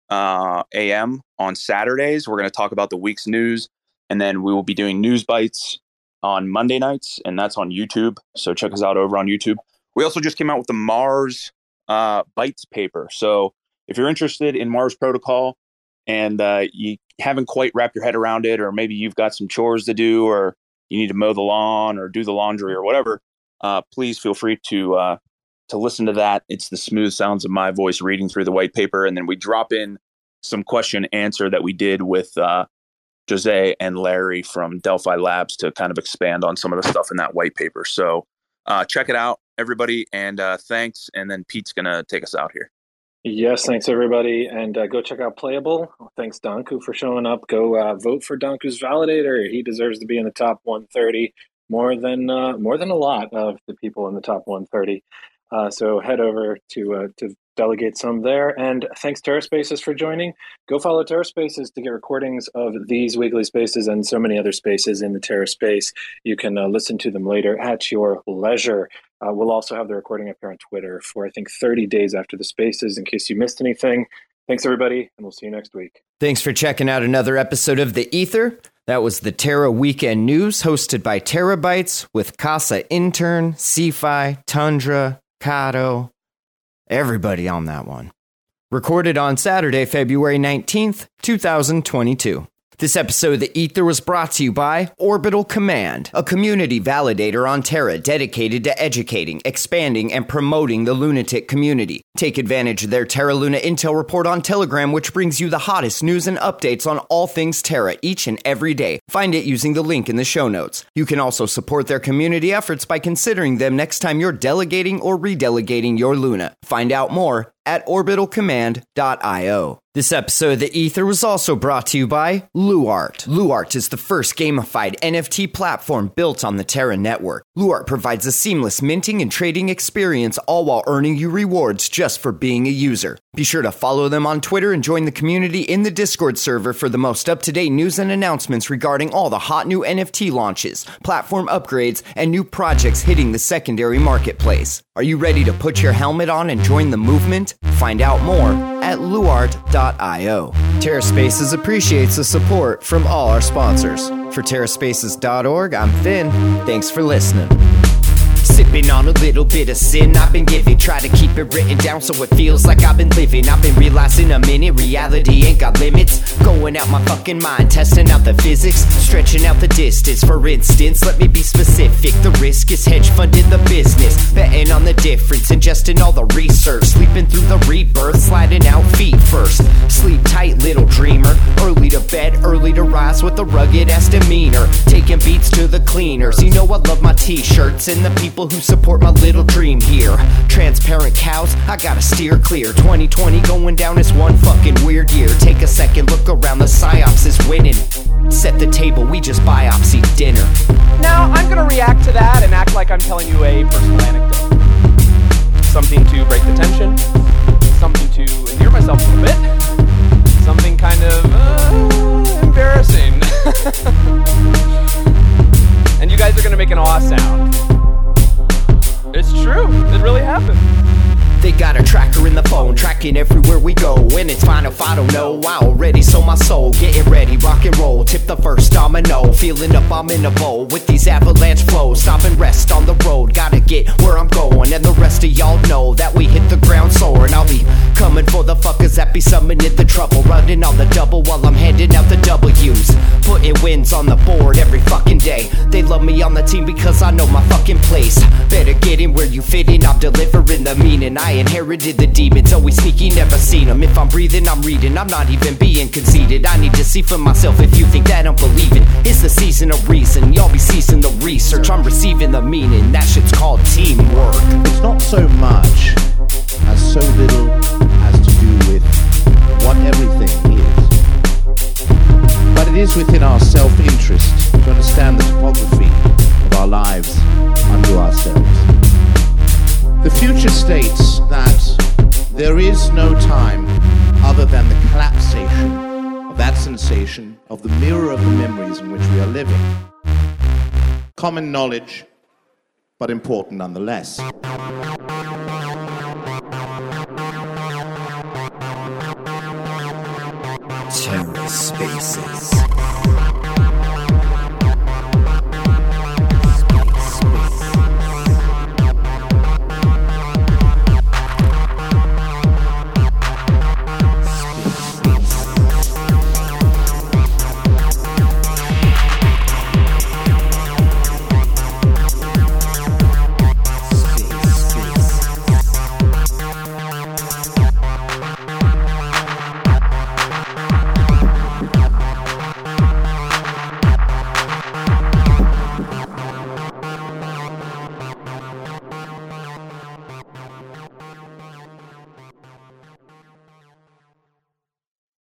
a.m. on Saturdays. We're going to talk about the week's news, and then we will be doing news bites on Monday nights, and that's on YouTube. So check us out over on YouTube. We also just came out with the Mars Bites paper. So if you're interested in Mars Protocol and you haven't quite wrapped your head around it, or maybe you've got some chores to do, or you need to mow the lawn or do the laundry or whatever, please feel free to listen to that. It's the smooth sounds of my voice reading through the white paper, and then we drop in some question answer that we did with Jose and Larry from Delphi Labs to kind of expand on some of the stuff in that white paper. So check it out, everybody, and thanks. And then Pete's going to take us out here. Yes, thanks, everybody. And go check out Playable. Thanks, Danku, for showing up. Go vote for Danku's Validator. He deserves to be in the top 130 more than a lot of the people in the top 130. So head over to delegate some there. And thanks, TerraSpaces, for joining. Go follow TerraSpaces to get recordings of these weekly spaces and so many other spaces in the TerraSpace. You can listen to them later at your leisure. We'll also have the recording up here on Twitter for, I think, 30 days after the spaces in case you missed anything. Thanks, everybody, and we'll see you next week. Thanks for checking out another episode of The Ether. That was the Terra Weekend News, hosted by Terabytes, with Casa Intern, Cefi, Tundra, Kato, everybody on that one. Recorded on Saturday, February 19th, 2022. This episode of The Ether was brought to you by Orbital Command, a community validator on Terra dedicated to educating, expanding, and promoting the lunatic community. Take advantage of their Terra Luna Intel report on Telegram, which brings you the hottest news and updates on all things Terra each and every day. Find it using the link in the show notes. You can also support their community efforts by considering them next time you're delegating or redelegating your Luna. Find out more at orbitalcommand.io. This episode of The Ether was also brought to you by Luart. Luart is the first gamified NFT platform built on the Terra network. Luart provides a seamless minting and trading experience, all while earning you rewards just for being a user. Be sure to follow them on Twitter and join the community in the Discord server for the most up-to-date news and announcements regarding all the hot new NFT launches, platform upgrades, and new projects hitting the secondary marketplace. Are you ready to put your helmet on and join the movement? Find out more at luart.io. TerraSpaces appreciates the support from all our sponsors. For TerraSpaces.org, I'm Finn. Thanks for listening. Sipping on a little bit of sin I've been giving. Try to keep it written down so it feels like I've been living. I've been realizing a minute, reality ain't got limits. Going out my fucking mind, testing out the physics, stretching out the distance. For instance, let me be specific. The risk is hedge funding the business, betting on the difference, ingesting all the research, sleeping through the rebirth, sliding out feet first. Sleep tight, little dreamer. Early to bed, early to rise with a rugged ass demeanor. Taking beats to the cleaners. You know I love my t-shirts and the people who support my little dream here. Transparent cows, I gotta steer clear. 2020 going down as one fucking weird year. Take a second, look around, the psyops is winning. Set the table, we just biopsy dinner. Now, I'm gonna react to that and act like I'm telling you a personal anecdote. Something to break the tension, something to endear myself a little bit, something kind of embarrassing. And you guys are gonna make an awe sound. It's true, it really happened. They got a tracker in the phone, tracking everywhere we go. And it's fine if I don't know, I already sold my soul. Getting ready, rock and roll, tip the first domino. Feeling up, I'm in a bowl with these avalanche flows. Stop and rest on the road, gotta get where I'm going. And the rest of y'all know that we hit the ground soaring. I'll be coming for the fuckers that be summoning the trouble. Running on the double while I'm handing out the W's. Putting wins on the board every fucking day. They love me on the team because I know my fucking place. Better get in where you fit in, I'm delivering the meaning. I inherited the demons, always sneaky, never seen them. If I'm breathing, I'm reading, I'm not even being conceited. I need to see for myself if you think that I'm believing. It's the season of reason, y'all be ceasing the research. I'm receiving the meaning, that shit's called teamwork. It's not so much as so little as to do with what everything is. But it is within our self-interest to understand the topography of our lives unto ourselves. The future states that there is no time other than the collapsation of that sensation of the mirror of the memories in which we are living. Common knowledge, but important nonetheless. TerraSpaces.